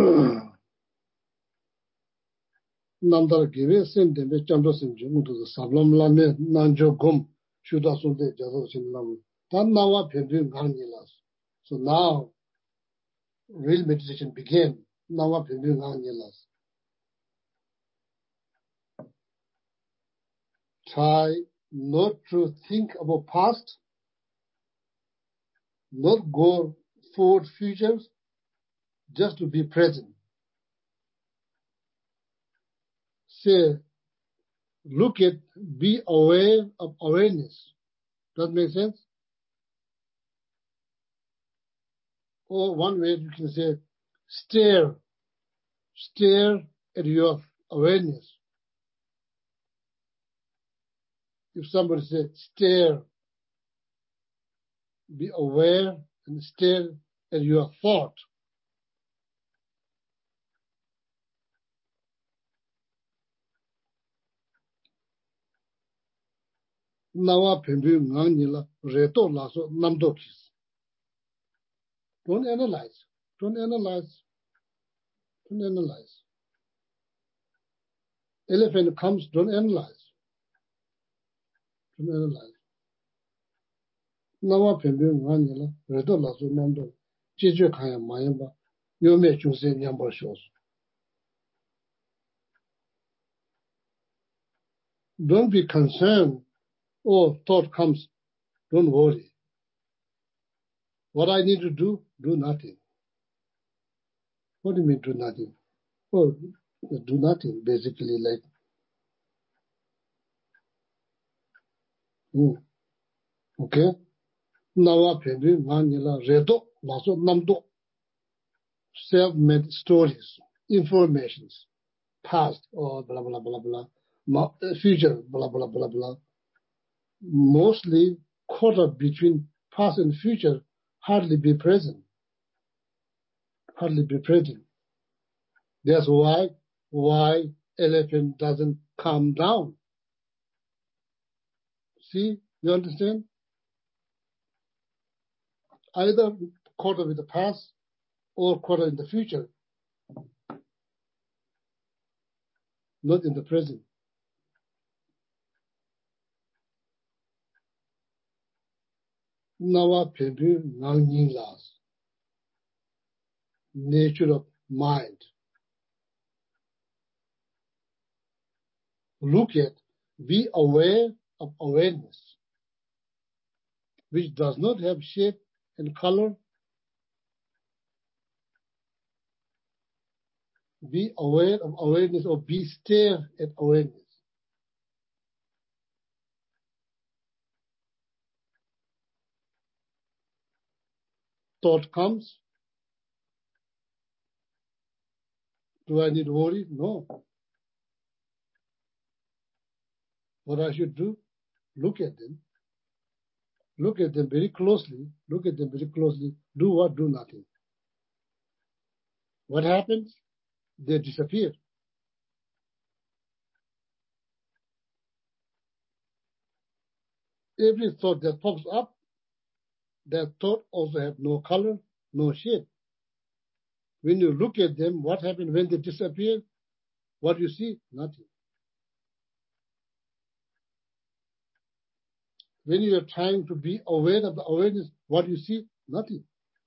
S1: Nandar give send them a chambers in June to the Sablam Lame, Nanjo Gum, Shuda Sunday, Jazos in Lam. Tanawa Pending Ganilas. So now real meditation began. Nawa Pending Ganilas. Try not to think about past, not go forward futures, just to be present. Say, look at, be aware of awareness. Does that make sense? Or one way you can say, stare, stare at your awareness. If somebody says stare, be aware and stare at your thought. Nawa pembu nganila reto laso namdokis. Don't analyze. Don't analyze. Don't analyze. Elephant comes, don't analyze. Don't analyze. Nawa pembu nganila reto laso namdokis. Jeju kaya mayamba. Yome chuse nyamba shows. Don't be concerned. Oh, thought comes. Don't worry. What I need to do, do nothing. What do you mean do nothing? Oh, do nothing, basically like, hmm. Okay? Nawa Pendi, Manila, Redo, Laso, Namdo. Self-made stories, informations, past, or blah, blah, blah, blah, future, blah, blah, blah, blah. Mostly caught up between past and future, hardly be present. Hardly be present. That's why, why elephant doesn't calm down. See, you understand? Either caught up with the past or caught up in the future, not in the present. Nawa Pembu Nangning Las. Nature of mind. Look at, be aware of awareness, which does not have shape and color. Be aware of awareness or be stare at awareness. Thought comes, Do I need to worry? No. What I should do? Look at them. Look at them very closely. Look at them very closely. Do what? Do nothing. What happens? They disappear. Every thought that pops up, that thought also have no color, no shape. When you look at them, what happens when they disappear? What do you see? Nothing. When you are trying to be aware of the awareness, what do you see? Nothing.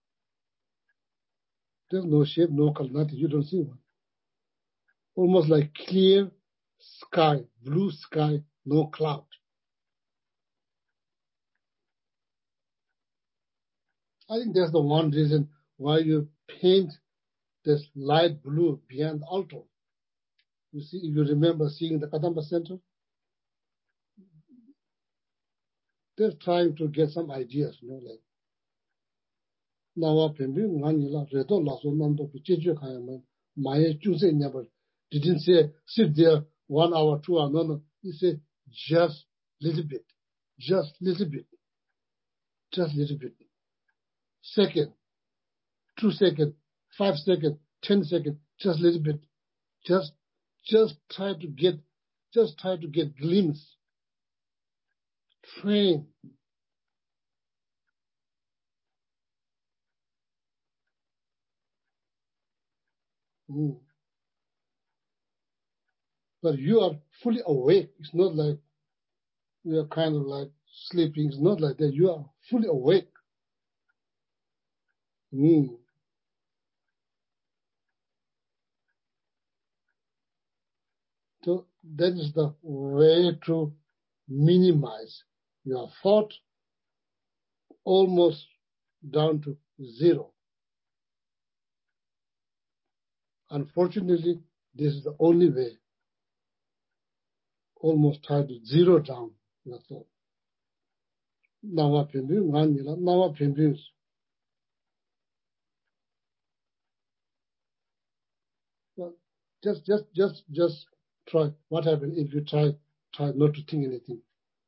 S1: There's no shape, no color, nothing. You don't see one. Almost like clear sky, blue sky, no cloud. I think that's the one reason why you paint this light blue behind the altar. You see, if you remember seeing the Kadamba Center, they're trying to get some ideas, you know, like Nawa Pembi, Manila, Redo Lasso Nando, Pichijo Kayaman, Maya Chuse never didn't say sit there one hour, two hours. No, no. He said just little bit, just little bit, just little bit. Second, two seconds, five seconds, ten seconds, just little bit. Just, just try to get, just try to get glimpse. Train. Mm. But you are fully awake. It's not like you are kind of like sleeping. It's not like that. You are fully awake. Mm. So that is the way to minimize your thought almost down to zero. Unfortunately, this is the only way. Almost try to zero down your thought. Nawa Pembi, Manila, Nawa Pembi. Just, just, just, just try. What happens if you try, try not to think anything?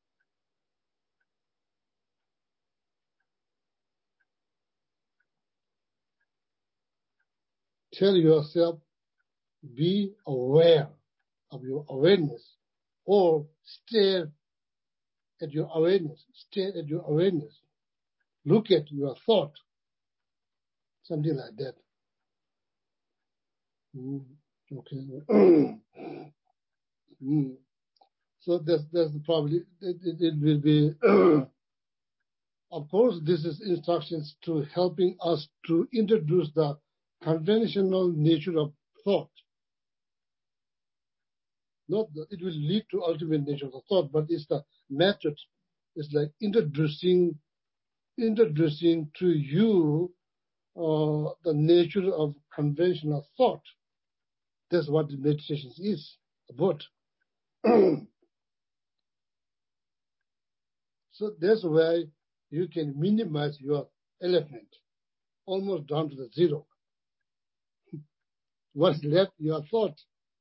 S1: Tell yourself, be aware of your awareness, or stare at your awareness. Stare at your awareness. Look at your thought. Something like that. Mm, okay. mm. So that's that's probably it, it, it will be. Of course, this is instructions to helping us to introduce the conventional nature of thought. Not that it will lead to ultimate nature of the thought, but it's the method. It's like introducing, introducing to you uh, the nature of conventional thought. That's what the meditation is about. So that's why you can minimize your elephant almost down to the zero. What's left? Your thought.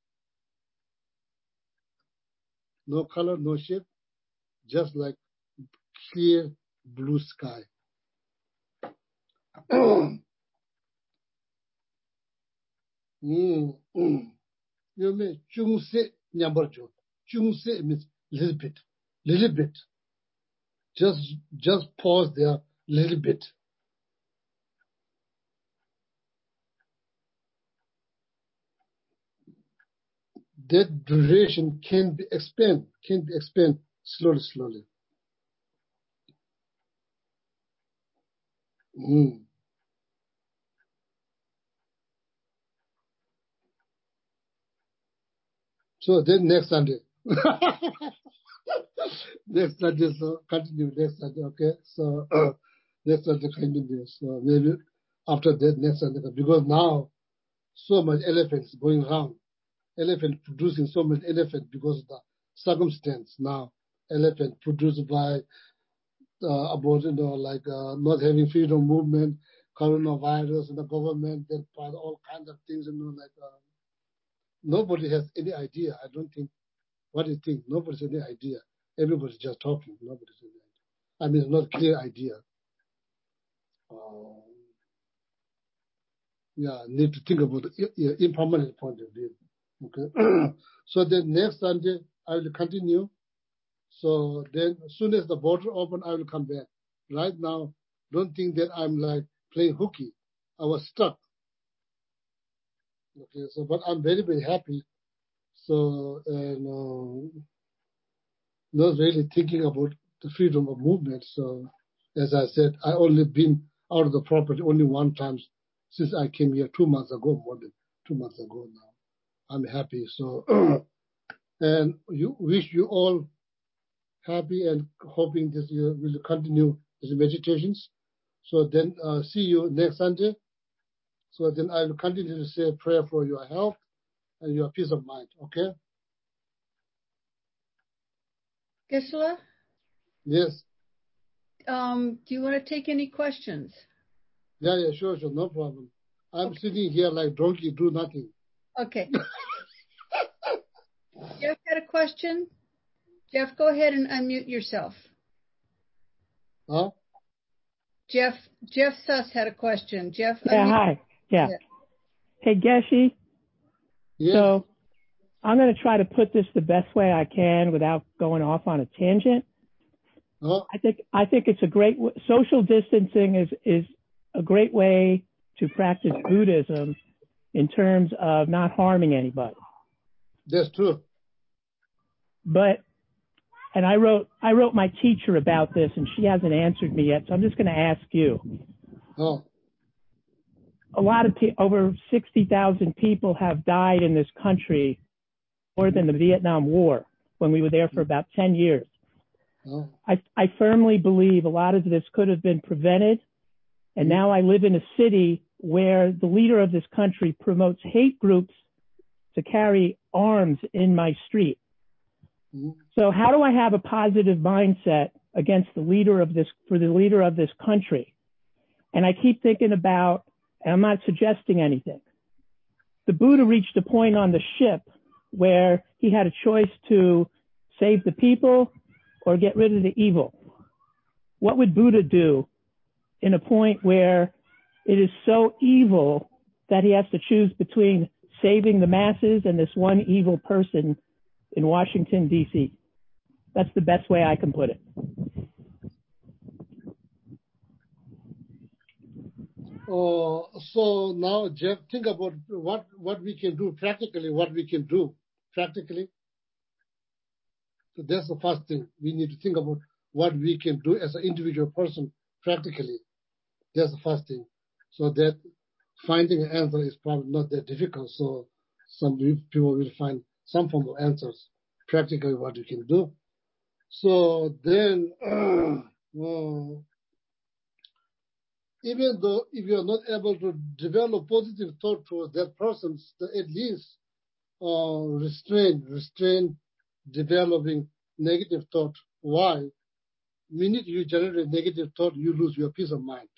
S1: No color, no shape, just like clear blue sky. mm, mm. You mean chungse nyambarjo. Chungse means little bit, little bit. Just, just pause there, little bit. That duration can be expanded, can be expanded slowly, slowly. Mm. So then next Sunday. next Sunday, so continue next Sunday, okay? So uh, next Sunday continue. So maybe after that next Sunday, because now so much elephants going around. Elephant producing so much elephant because of the circumstance now. Elephant produced by uh, about, you know, like uh, not having freedom movement, coronavirus, and the government, then all kinds of things, you know, like uh, nobody has any idea. I don't think. What do you think? Nobody's any idea. Everybody's just talking. Nobody's any idea. I mean, it's not clear idea. Um, yeah, need to think about the impermanent point of view. Okay. So then next Sunday I will continue. So then as soon as the border open, I will come back. Right now, don't think that I'm like playing hooky. I was stuck. Okay, so but I'm very, very happy. So, and uh, not really thinking about the freedom of movement. So, as I said, I only been out of the property only one time since I came here two months ago, more than two months ago now. I'm happy. So, and you wish you all happy and hoping this you will continue these meditations. So then uh, see you next Sunday. So then I will continue to say a prayer for your health and your peace of mind. Okay?
S2: Geshe-la?
S1: Yes.
S2: Um, do you want to take any questions?
S1: Yeah, yeah, sure, sure, no problem. I'm okay. Sitting here like donkey, do nothing.
S2: Okay. Jeff had a question? Jeff, go ahead and unmute yourself.
S1: Huh?
S2: Jeff, Jeff Suss had a question. Jeff,
S7: yeah,
S2: unmute.
S7: hi. Yeah.
S2: yeah.
S7: Hey, Geshe.
S1: Yes.
S7: So I'm going to try to put this the best way I can without going off on a tangent.
S1: Huh?
S7: I think I think it's a great social distancing is is a great way to practice Buddhism in terms of not harming anybody.
S1: That's true.
S7: But and I wrote I wrote my teacher about this, and she hasn't answered me yet. So I'm just going to ask you.
S1: Oh.
S7: A lot of pe- over sixty thousand people have died in this country, more than the Vietnam War, when we were there for about ten years.
S1: Oh.
S7: I, I firmly believe a lot of this could have been prevented. And now I live in a city where the leader of this country promotes hate groups to carry arms in my street.
S1: Mm-hmm.
S7: So how do I have a positive mindset against the leader of this, for the leader of this country? And I keep thinking about, and I'm not suggesting anything. The Buddha reached a point on the ship where he had a choice to save the people or get rid of the evil. What would Buddha do in a point where it is so evil that he has to choose between saving the masses and this one evil person in Washington, D C? That's the best way I can put it.
S1: Uh, so now, Jeff, think about what, what we can do practically, what we can do practically. So that's the first thing. We need to think about what we can do as an individual person practically. That's the first thing. So that finding an answer is probably not that difficult. So some people will find some form of answers, practically what you can do. So then, uh, uh, even though if you are not able to develop positive thought towards that person, at least uh, restrain, restrain developing negative thought. Why? The minute you generate negative thought, you lose your peace of mind.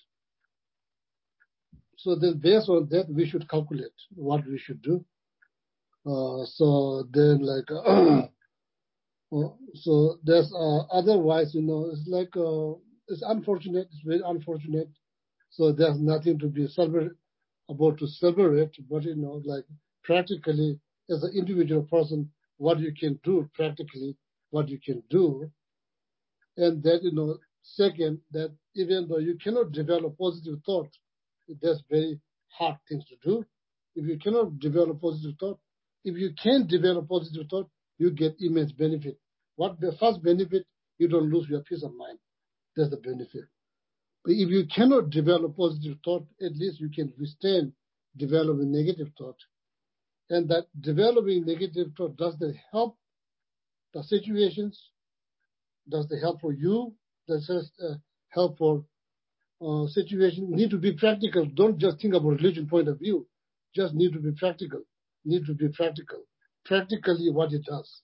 S1: So then based on that, we should calculate what we should do. Uh, so then like, uh, so there's uh, otherwise, you know, it's like, uh, it's unfortunate, it's very unfortunate. So there's nothing to be celebrate, about to celebrate, but you know, like practically as an individual person, what you can do practically, what you can do. And that, you know, second, that even though you cannot develop positive thought, that's very hard things to do. If you cannot develop positive thought, if you can develop positive thought, you get immense benefit. What the first benefit, you don't lose your peace of mind. That's the benefit. But if you cannot develop positive thought, at least you can withstand developing negative thought. And that developing negative thought, does that help the situations? Does it help for you? Does it uh, help for uh, situation? Need to be practical. Don't just think about religion point of view. Just need to be practical. Need to be practical. Practically what it does.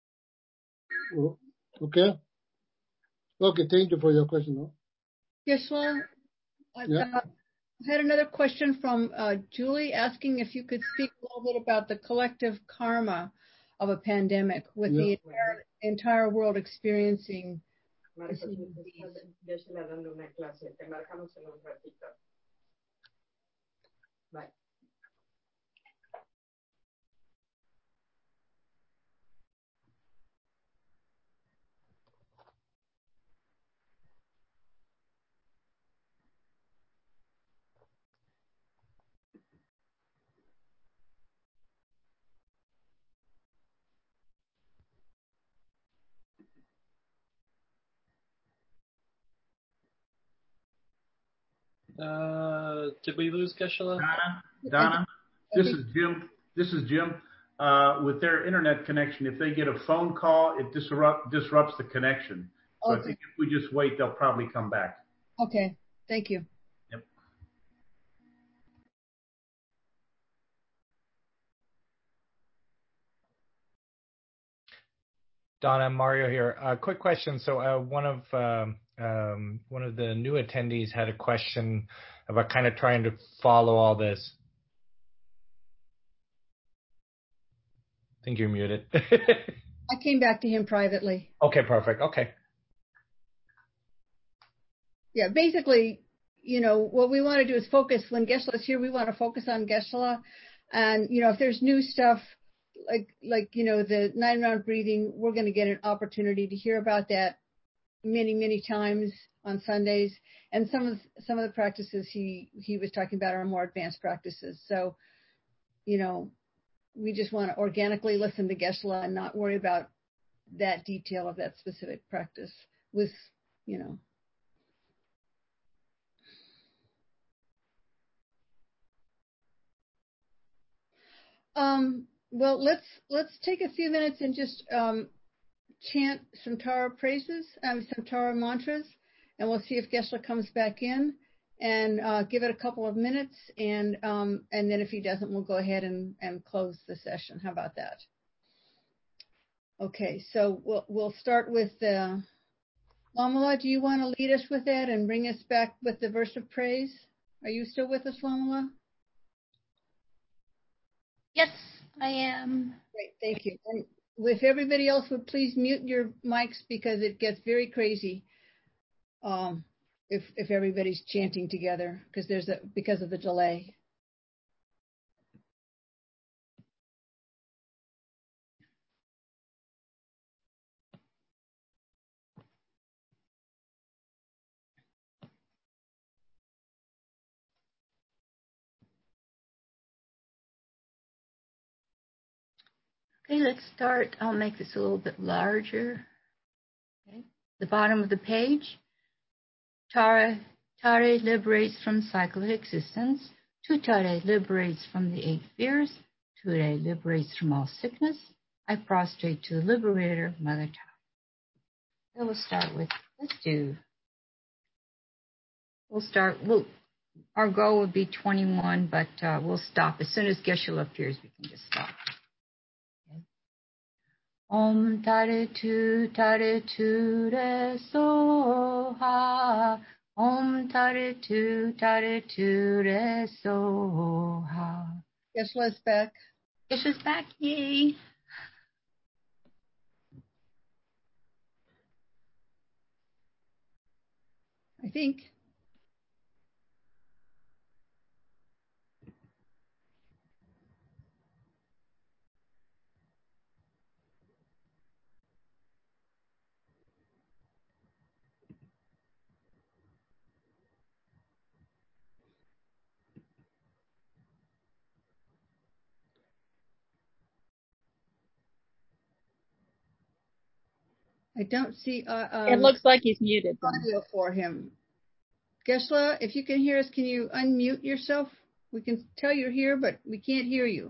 S1: Okay? Okay, thank you for your question.
S2: Geshe-la,
S1: Yeah.
S2: uh, I had another question from uh, Julie asking if you could speak a little bit about the collective karma of a pandemic with yeah. the entire, entire world experiencing this disease.
S8: Bye.
S4: Uh, did we lose Geshe-la?
S9: Donna, Donna, this is Jim. This is Jim. Uh, with their internet connection, if they get a phone call, it disrupt disrupts the connection. So okay. I think if we just wait, they'll probably come back.
S2: Okay. Thank you.
S9: Yep.
S10: Donna, Mario here. Uh, quick question. So uh, one of um, um, one of the new attendees had a question about kind of trying to follow all this. I think you're muted.
S2: I came back to him privately.
S10: Okay, perfect. Okay.
S2: Yeah, basically, you know, what we want to do is focus. When Geshe-la's here, we want to focus on Geshe-la. And, you know, if there's new stuff, like, like you know, the nine-round breathing, we're going to get an opportunity to hear about that many, many times on Sundays. And some of some of the practices he, he was talking about are more advanced practices. So, you know, we just want to organically listen to Geshe-la and not worry about that detail of that specific practice with, you know. Um, well, let's let's take a few minutes and just um, chant some Tara praises, um, some Tara mantras, and we'll see if Geshe-la comes back in, and uh, give it a couple of minutes, and um, and then if he doesn't, we'll go ahead and, and close the session. How about that? Okay, so we'll we'll start with uh, Lamala. Do you want to lead us with that and bring us back with the verse of praise? Are you still with us, Lamala?
S3: Yes, I am.
S2: Great, thank you. And if everybody else would please mute your mics because it gets very crazy um, if if everybody's chanting together because there's a because of the delay.
S3: Okay, let's start. I'll make this a little bit larger. Okay. The bottom of the page. Tara, Tare liberates from cyclic existence. Tutare liberates from the eight fears. Ture liberates from all sickness. I prostrate to the liberator, Mother Tara. So we'll start with, let's do, we'll start, we'll, our goal would be twenty-one, but uh, we'll stop. As soon as Geshe-la appears, we can just stop. Om Tare Tu Tare Tu Re Soha. Om Tare Tu Tare Tu Re Soha.
S2: Geshe-la's back.
S3: Geshe-la's back, yay.
S2: I think. I don't see. Uh, um,
S5: it looks like he's muted.
S2: Audio for him. Geshe-la, if you can hear us, can you unmute yourself? We can tell you're here, but we can't hear you.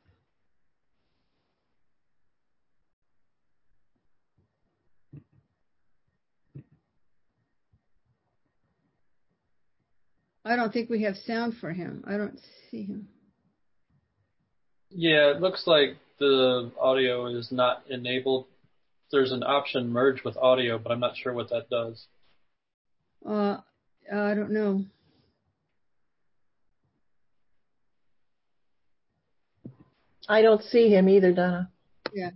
S2: I don't think we have sound for him. I don't see him.
S4: Yeah, it looks like the audio is not enabled. There's an option merge with audio, but I'm not sure what that does.
S2: Uh, I don't know.
S8: I don't see him either, Donna.
S2: Yeah.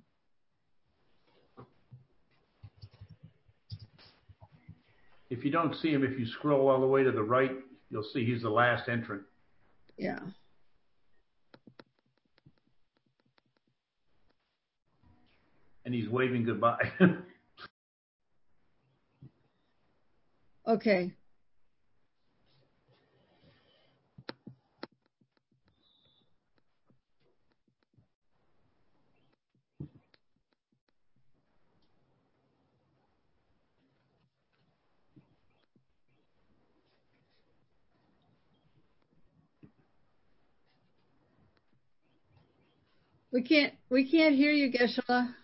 S9: If you don't see him, if you scroll all the way to the right, you'll see he's the last entrant.
S2: Yeah.
S9: And he's waving goodbye.
S2: Okay. We can't we can't hear you, Geshe-la.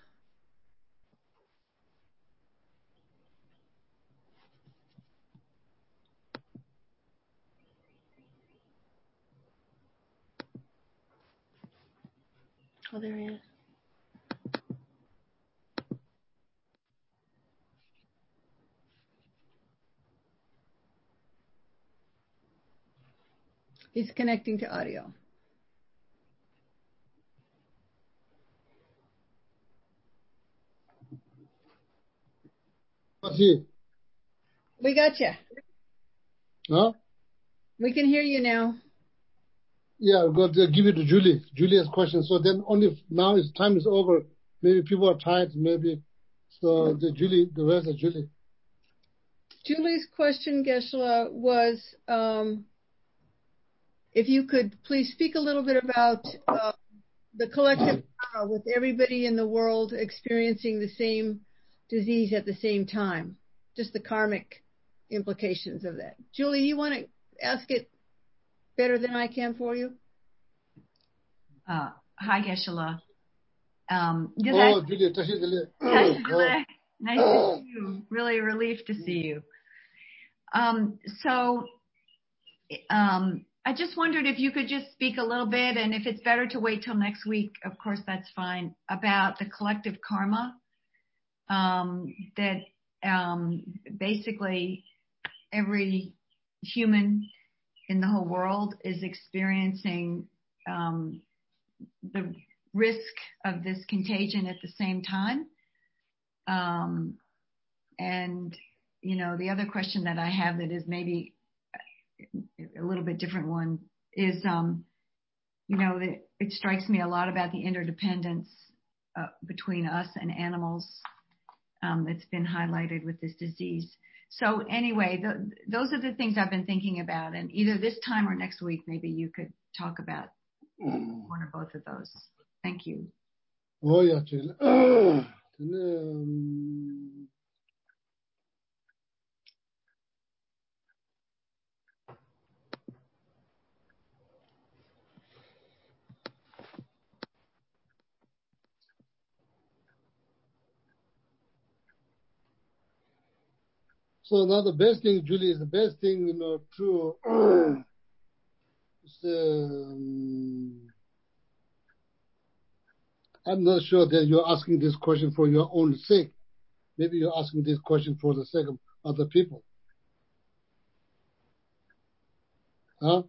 S8: Oh, there he is.
S2: He's connecting to audio.
S1: What's he?
S2: We got you.
S1: Huh?
S2: We can hear you now.
S1: Yeah, I've got to give it to Julie. Julie has questions. So then only if now is time is over. Maybe people are tired. Maybe so. The Julie, the rest of Julie.
S2: Julie's question, Geshe-la, was um, if you could please speak a little bit about uh, the collective karma with everybody in the world experiencing the same disease at the same time, just the karmic implications of that. Julie, you want to ask it better than I can for you?
S11: Uh, hi, Geshe-la. Um,
S1: oh, Julie, Tashidele.
S11: Tashidele. Nice to see you. Really a relief to see you. Um, so, um, I just wondered if you could just speak a little bit, and if it's better to wait till next week, of course, that's fine, about the collective karma um, that um, basically every human in the whole world is experiencing um, the risk of this contagion at the same time. Um, and, you know, the other question that I have that is maybe a little bit different one is, um, you know, that it strikes me a lot about the interdependence uh, between us and animals um, that's been highlighted with this disease. So anyway, the, those are the things I've been thinking about, and either this time or next week, maybe you could talk about one or both of those. Thank you.
S1: Oh, yeah. um, So now the best thing, Julie, is the best thing, you know, to, um, I'm not sure that you're asking this question for your own sake. Maybe you're asking this question for the sake of other people. Huh?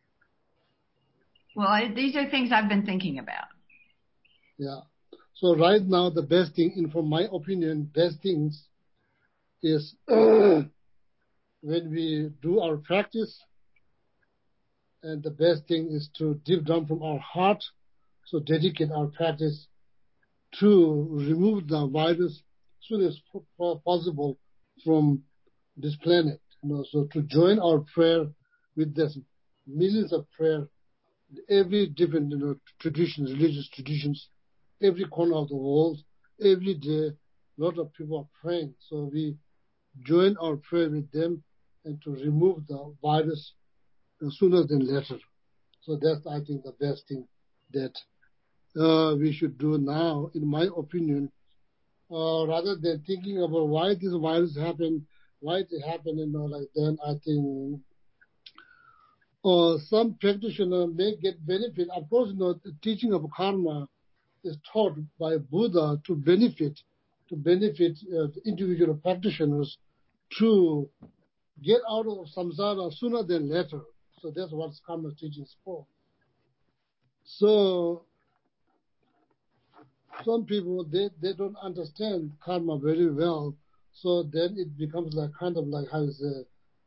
S11: Well, I, these are things I've been thinking about.
S1: Yeah. So right now, the best thing, in from my opinion, best things is when we do our practice, and the best thing is to deep down from our heart, so dedicate our practice to remove the virus as soon as possible from this planet. You know, so to join our prayer with this millions of prayer, every different, you know, traditions, religious traditions, every corner of the world, every day, a lot of people are praying. So we join our prayer with them and to remove the virus sooner than later. So that's, I think, the best thing that uh, we should do now, in my opinion, uh, rather than thinking about why this virus happened, why it happened, you know, like then I think uh, some practitioner may get benefit. Of course, you know, the teaching of karma is taught by Buddha to benefit, to benefit uh, individual practitioners to get out of samsara sooner than later. So that's what karma teaching is for. So some people, they, they don't understand karma very well. So then it becomes like kind of like how you say,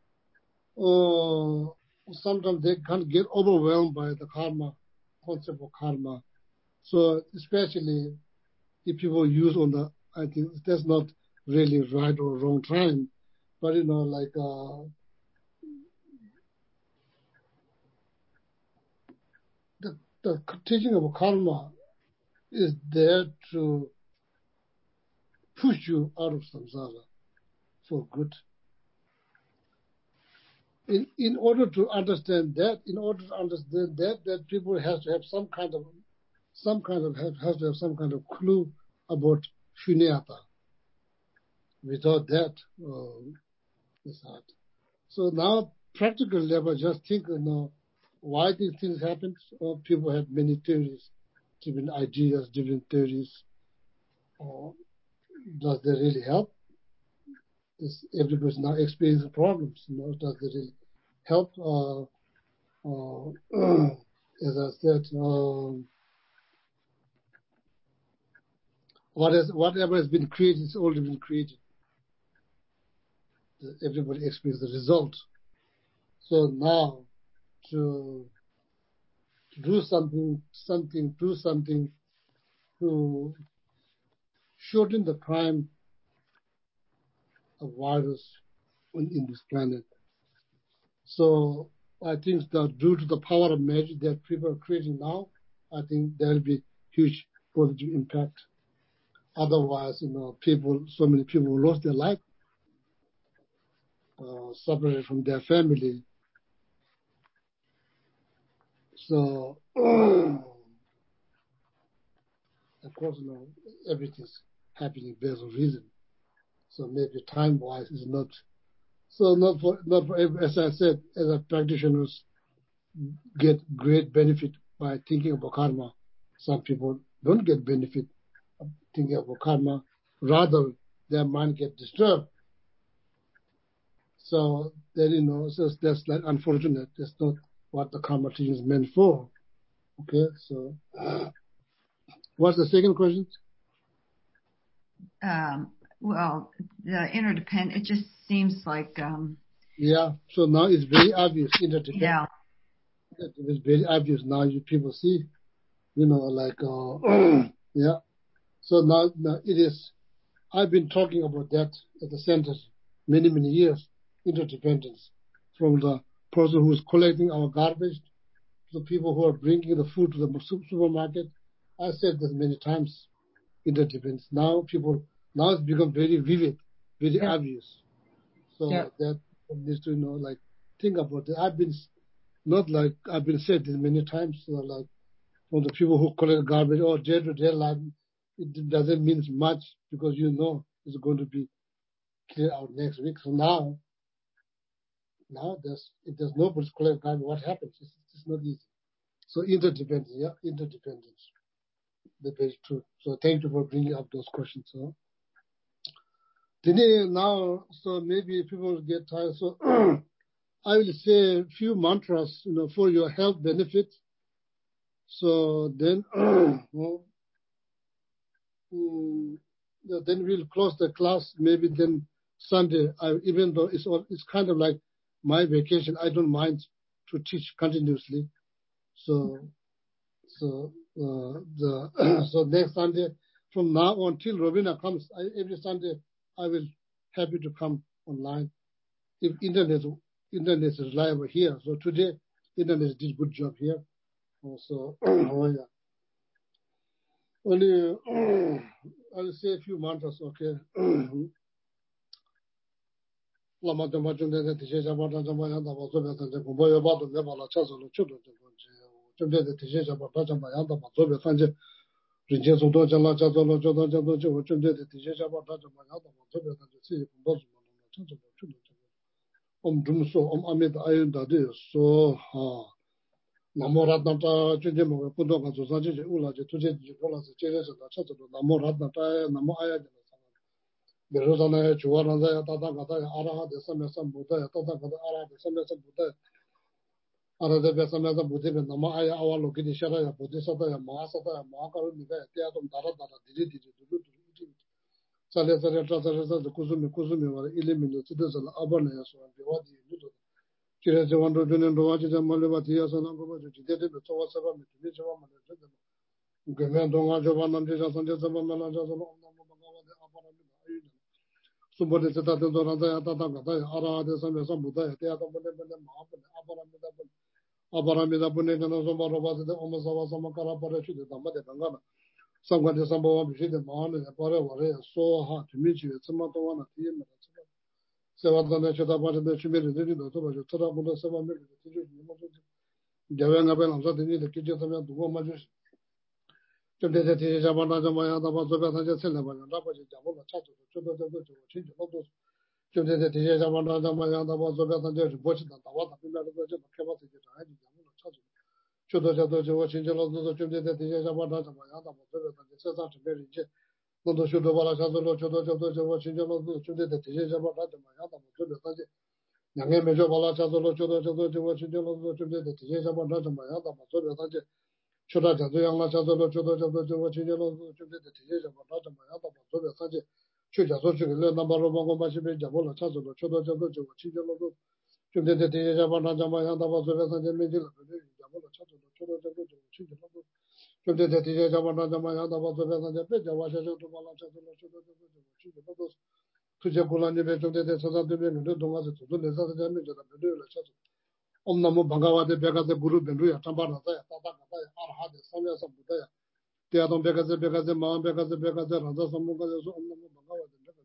S1: uh, sometimes they can get overwhelmed by the karma, concept of karma. So especially if people use on the, I think that's not really right or wrong time, but you know, like uh, the, the teaching of karma is there to push you out of samsara for good. In, in order to understand that, in order to understand that, that people have to have some kind of, some kind of, have, has to have some kind of clue about shunyata. Without that, uh, it's hard. So now, practical level, just think, you know, why these things happen. Or people have many theories, different ideas, different theories. Or does they really help? Is everybody's now experiencing problems? You know, does it really help? Uh, uh, as I said, um, what has, whatever has been created has already been created. Everybody experiences the result. So now, to, to do something, something, do something to shorten the time of virus on, in this planet. So I think that due to the power of magic that people are creating now, I think there will be huge positive impact. Otherwise, you know, people, so many people lost their life, uh, separated from their family. So, of course, you know, everything's happening based on reason. So maybe time-wise is not, so not for, not for, as I said, as a practitioners get great benefit by thinking about karma. Some people don't get benefit of thinking about karma. Rather, their mind get disturbed. So then, you know, so that's like unfortunate. That's not what the karma teaching is meant for. Okay, so uh, what's the second question?
S11: Um, well, the interdependent, it just seems like... Um,
S1: yeah, so now it's very obvious, interdependent.
S11: Yeah.
S1: It's very obvious now, you people see, you know, like, uh, yeah. So now, now it is, I've been talking about that at the center many, many years, interdependence, from the person who is collecting our garbage to the people who are bringing the food to the supermarket. I said this many times, interdependence. Now people, now it's become very vivid, very yeah. obvious. So yeah. that needs to, you know, like, think about it. I've been, not like, I've been said this many times, so like, from the people who collect garbage, or day to day life, it doesn't mean much because you know it's going to be clear out next week. So now, now there's, if there's nobody collect garbage, what happens? It's, it's not easy. So interdependence, yeah, interdependence. That's very true. So thank you for bringing up those questions. So today, now, so maybe people will get tired. So I will say a few mantras, you know, for your health benefits. So then, well, mm, then we'll close the class. Maybe then Sunday, I, even though it's all, it's kind of like my vacation, I don't mind to teach continuously. So, so uh, the so next Sunday, from now on till Robina comes, I, every Sunday I will happy to come online if internet internet is reliable here. So today, internet did good job here. Also, oh yeah. Only I'll say a few mantras, okay. Lama Jamba Jumde de Tisha Jamba Jamba Yanda Bazobe Sanje Kumbo Yobado Nebala Chazolo Chudo Jumde de Tisha Jamba Jamba Yanda Bazobe Sanje Rinje Sudo Jala Chazolo Chudo Jando Chudo Jumde de Tisha Jamba Jamba Yanda Bazobe Sanje Si Kumbo Chazolo Chudo Om Dumso Om Amit Ayun Dadi So Ha Namo Ratnata Chunje Mo Kundo Ka Sanje Ula Je Tuje Jola Se Chere Sa Chazolo Namo Ratnata Namo Aya Beruzana Chuaranda Tata Kata Araha de Samesa Buddha Tata Kata Araha de Samesa Buddha Arada besamada budi be nama aya awalo kidi shara ya budi sada ya maha sada ya maha karu nika ya tiya tom dara dara diri diri duru duru duru. Sale sale tra sale sale kusumi kusumi wala ilimini tida sala abana ya suwa biwa di nudu. Kire se wando june ndo wachi ja mali wa tiya sana ngoma ju jide de beto wa saba mi tumi chwa mali jide. Geme donga joba namje ja sanje saba mela ja sala omna mo banga wa de abana mi na ayu. Sumbode se tate do randa ya tata gata ya ara de sambe sambuda ya tiya tom bende bende maha bende abana mi da bende. Abaramida Bunegana Zomba Robas, the Omasawa Samakara Parachu, the Damade Bangana, Sangwa de Samba Bishi, the Mahana, the Paraware, so hard to meet you, Samatawana, Team, Sevadana Chatapan, the Chimiri, the Tarabuna Sama Miri, the Javana Ben, the Kitchen, the Woman. Today, the Javana Jamaya, the Mazaka, the Selavan, and Rapaji, Javana Chato, the change of those. Today, the Javana Jamaya, the Mazaka, the Bosch, the Tawata, the Kavati, Chodo Chodo Chodo Chinjalo Chodo the Javana Jamaya, the Sasa to Berry Jet. Nodo Chodo Bala Chodo Chodo Chodo Chodo Chinjalo Chodo the Javana Jamaya, the Yange Mejo Bala Chodo Chodo Chodo Chodo Chinjalo Chodo the Javana Jamaya, the Choda Jaduyanga Chodo Chodo Chodo Chodo Chinjalo Chodo the Javana Jamaya, the Saji. Chuja Sochi, the number of Mongomashi, Javola Chazo, Chodo Chodo Chinjalo. Chodo the Javana Jamaya, the Mazura and Mijil, Javola Chazo, Chodo Chodo Chinjalo. Chodo the Javana Jamaya, the Mazura and the Peja, Washa to Bala Chazo, Chodo Tujakulani, the Sada to be the Domas to do the Sada damage of the Dula Chazo. Omnamu Bangawa, the Bega, the Guru, Benria, Tambana, Arha, the Samia Sabutaya. They are because the because the Mount because the because the Raza Samuka is on the Bangawa,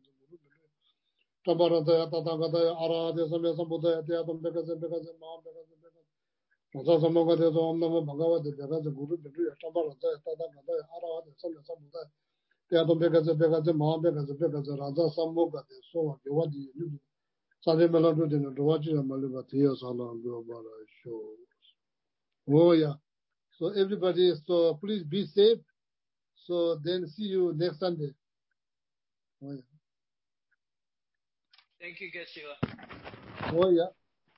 S1: the Tabara, the Tatagata, Ara, the Samia Sabuta, they are because the because the Mount because the Raza Samuka is on the Bangawa, the because the Guru, the Tabara, the Tatagata, Ara, the Samia Sabuta, they are because the because the Mount because the because the Raza Samuka, so what do you do? Sadi Meladu didn't watch a Malibati Salam show. Oh, yeah. So, everybody, so please be safe. So, then see you next Sunday. Oh, yeah.
S4: Thank you, Geshe-la.
S1: Oh, yeah.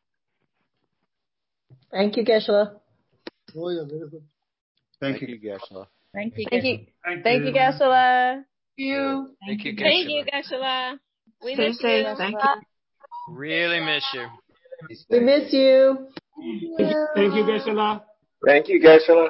S8: Thank you, Geshe-la.
S1: Oh, yeah, very good.
S9: Thank,
S12: Thank you, Geshe-la.
S3: Thank you,
S8: Thank you.
S9: Thank
S8: Thank you, Geshe-la.
S5: Thank you.
S4: Thank you,
S6: Thank you,
S4: Geshe-la.
S6: Geshe-la. We
S5: Stay
S6: miss
S5: safe.
S6: you.
S5: Thank you.
S4: Really miss you.
S8: We miss you.
S13: Thank you, Geshe-la.
S12: Thank you, Geshe-la.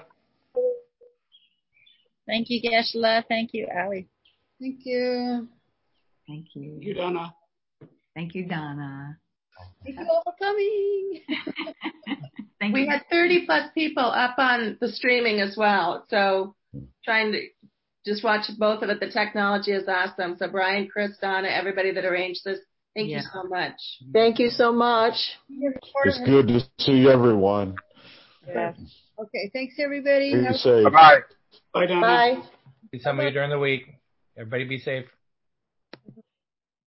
S3: Thank you, Geshe-la. Thank you, Ali.
S2: Thank you.
S11: Thank you.
S13: Thank you, Donna.
S11: Thank you, Donna.
S2: Thank you all for coming.
S11: Thank
S5: We
S11: you.
S5: had thirty plus people up on the streaming as well. So trying to just watch both of it. The technology is awesome. So Brian, Chris, Donna, everybody that arranged this, thank
S11: Yeah.
S5: you so much.
S8: Thank you so much.
S12: It's good to see everyone.
S8: Yes.
S2: Okay, thanks everybody.
S12: Be
S2: Have-
S12: safe.
S13: Bye. Bye, Donna.
S8: Bye.
S10: See some of you during the week. Everybody be safe.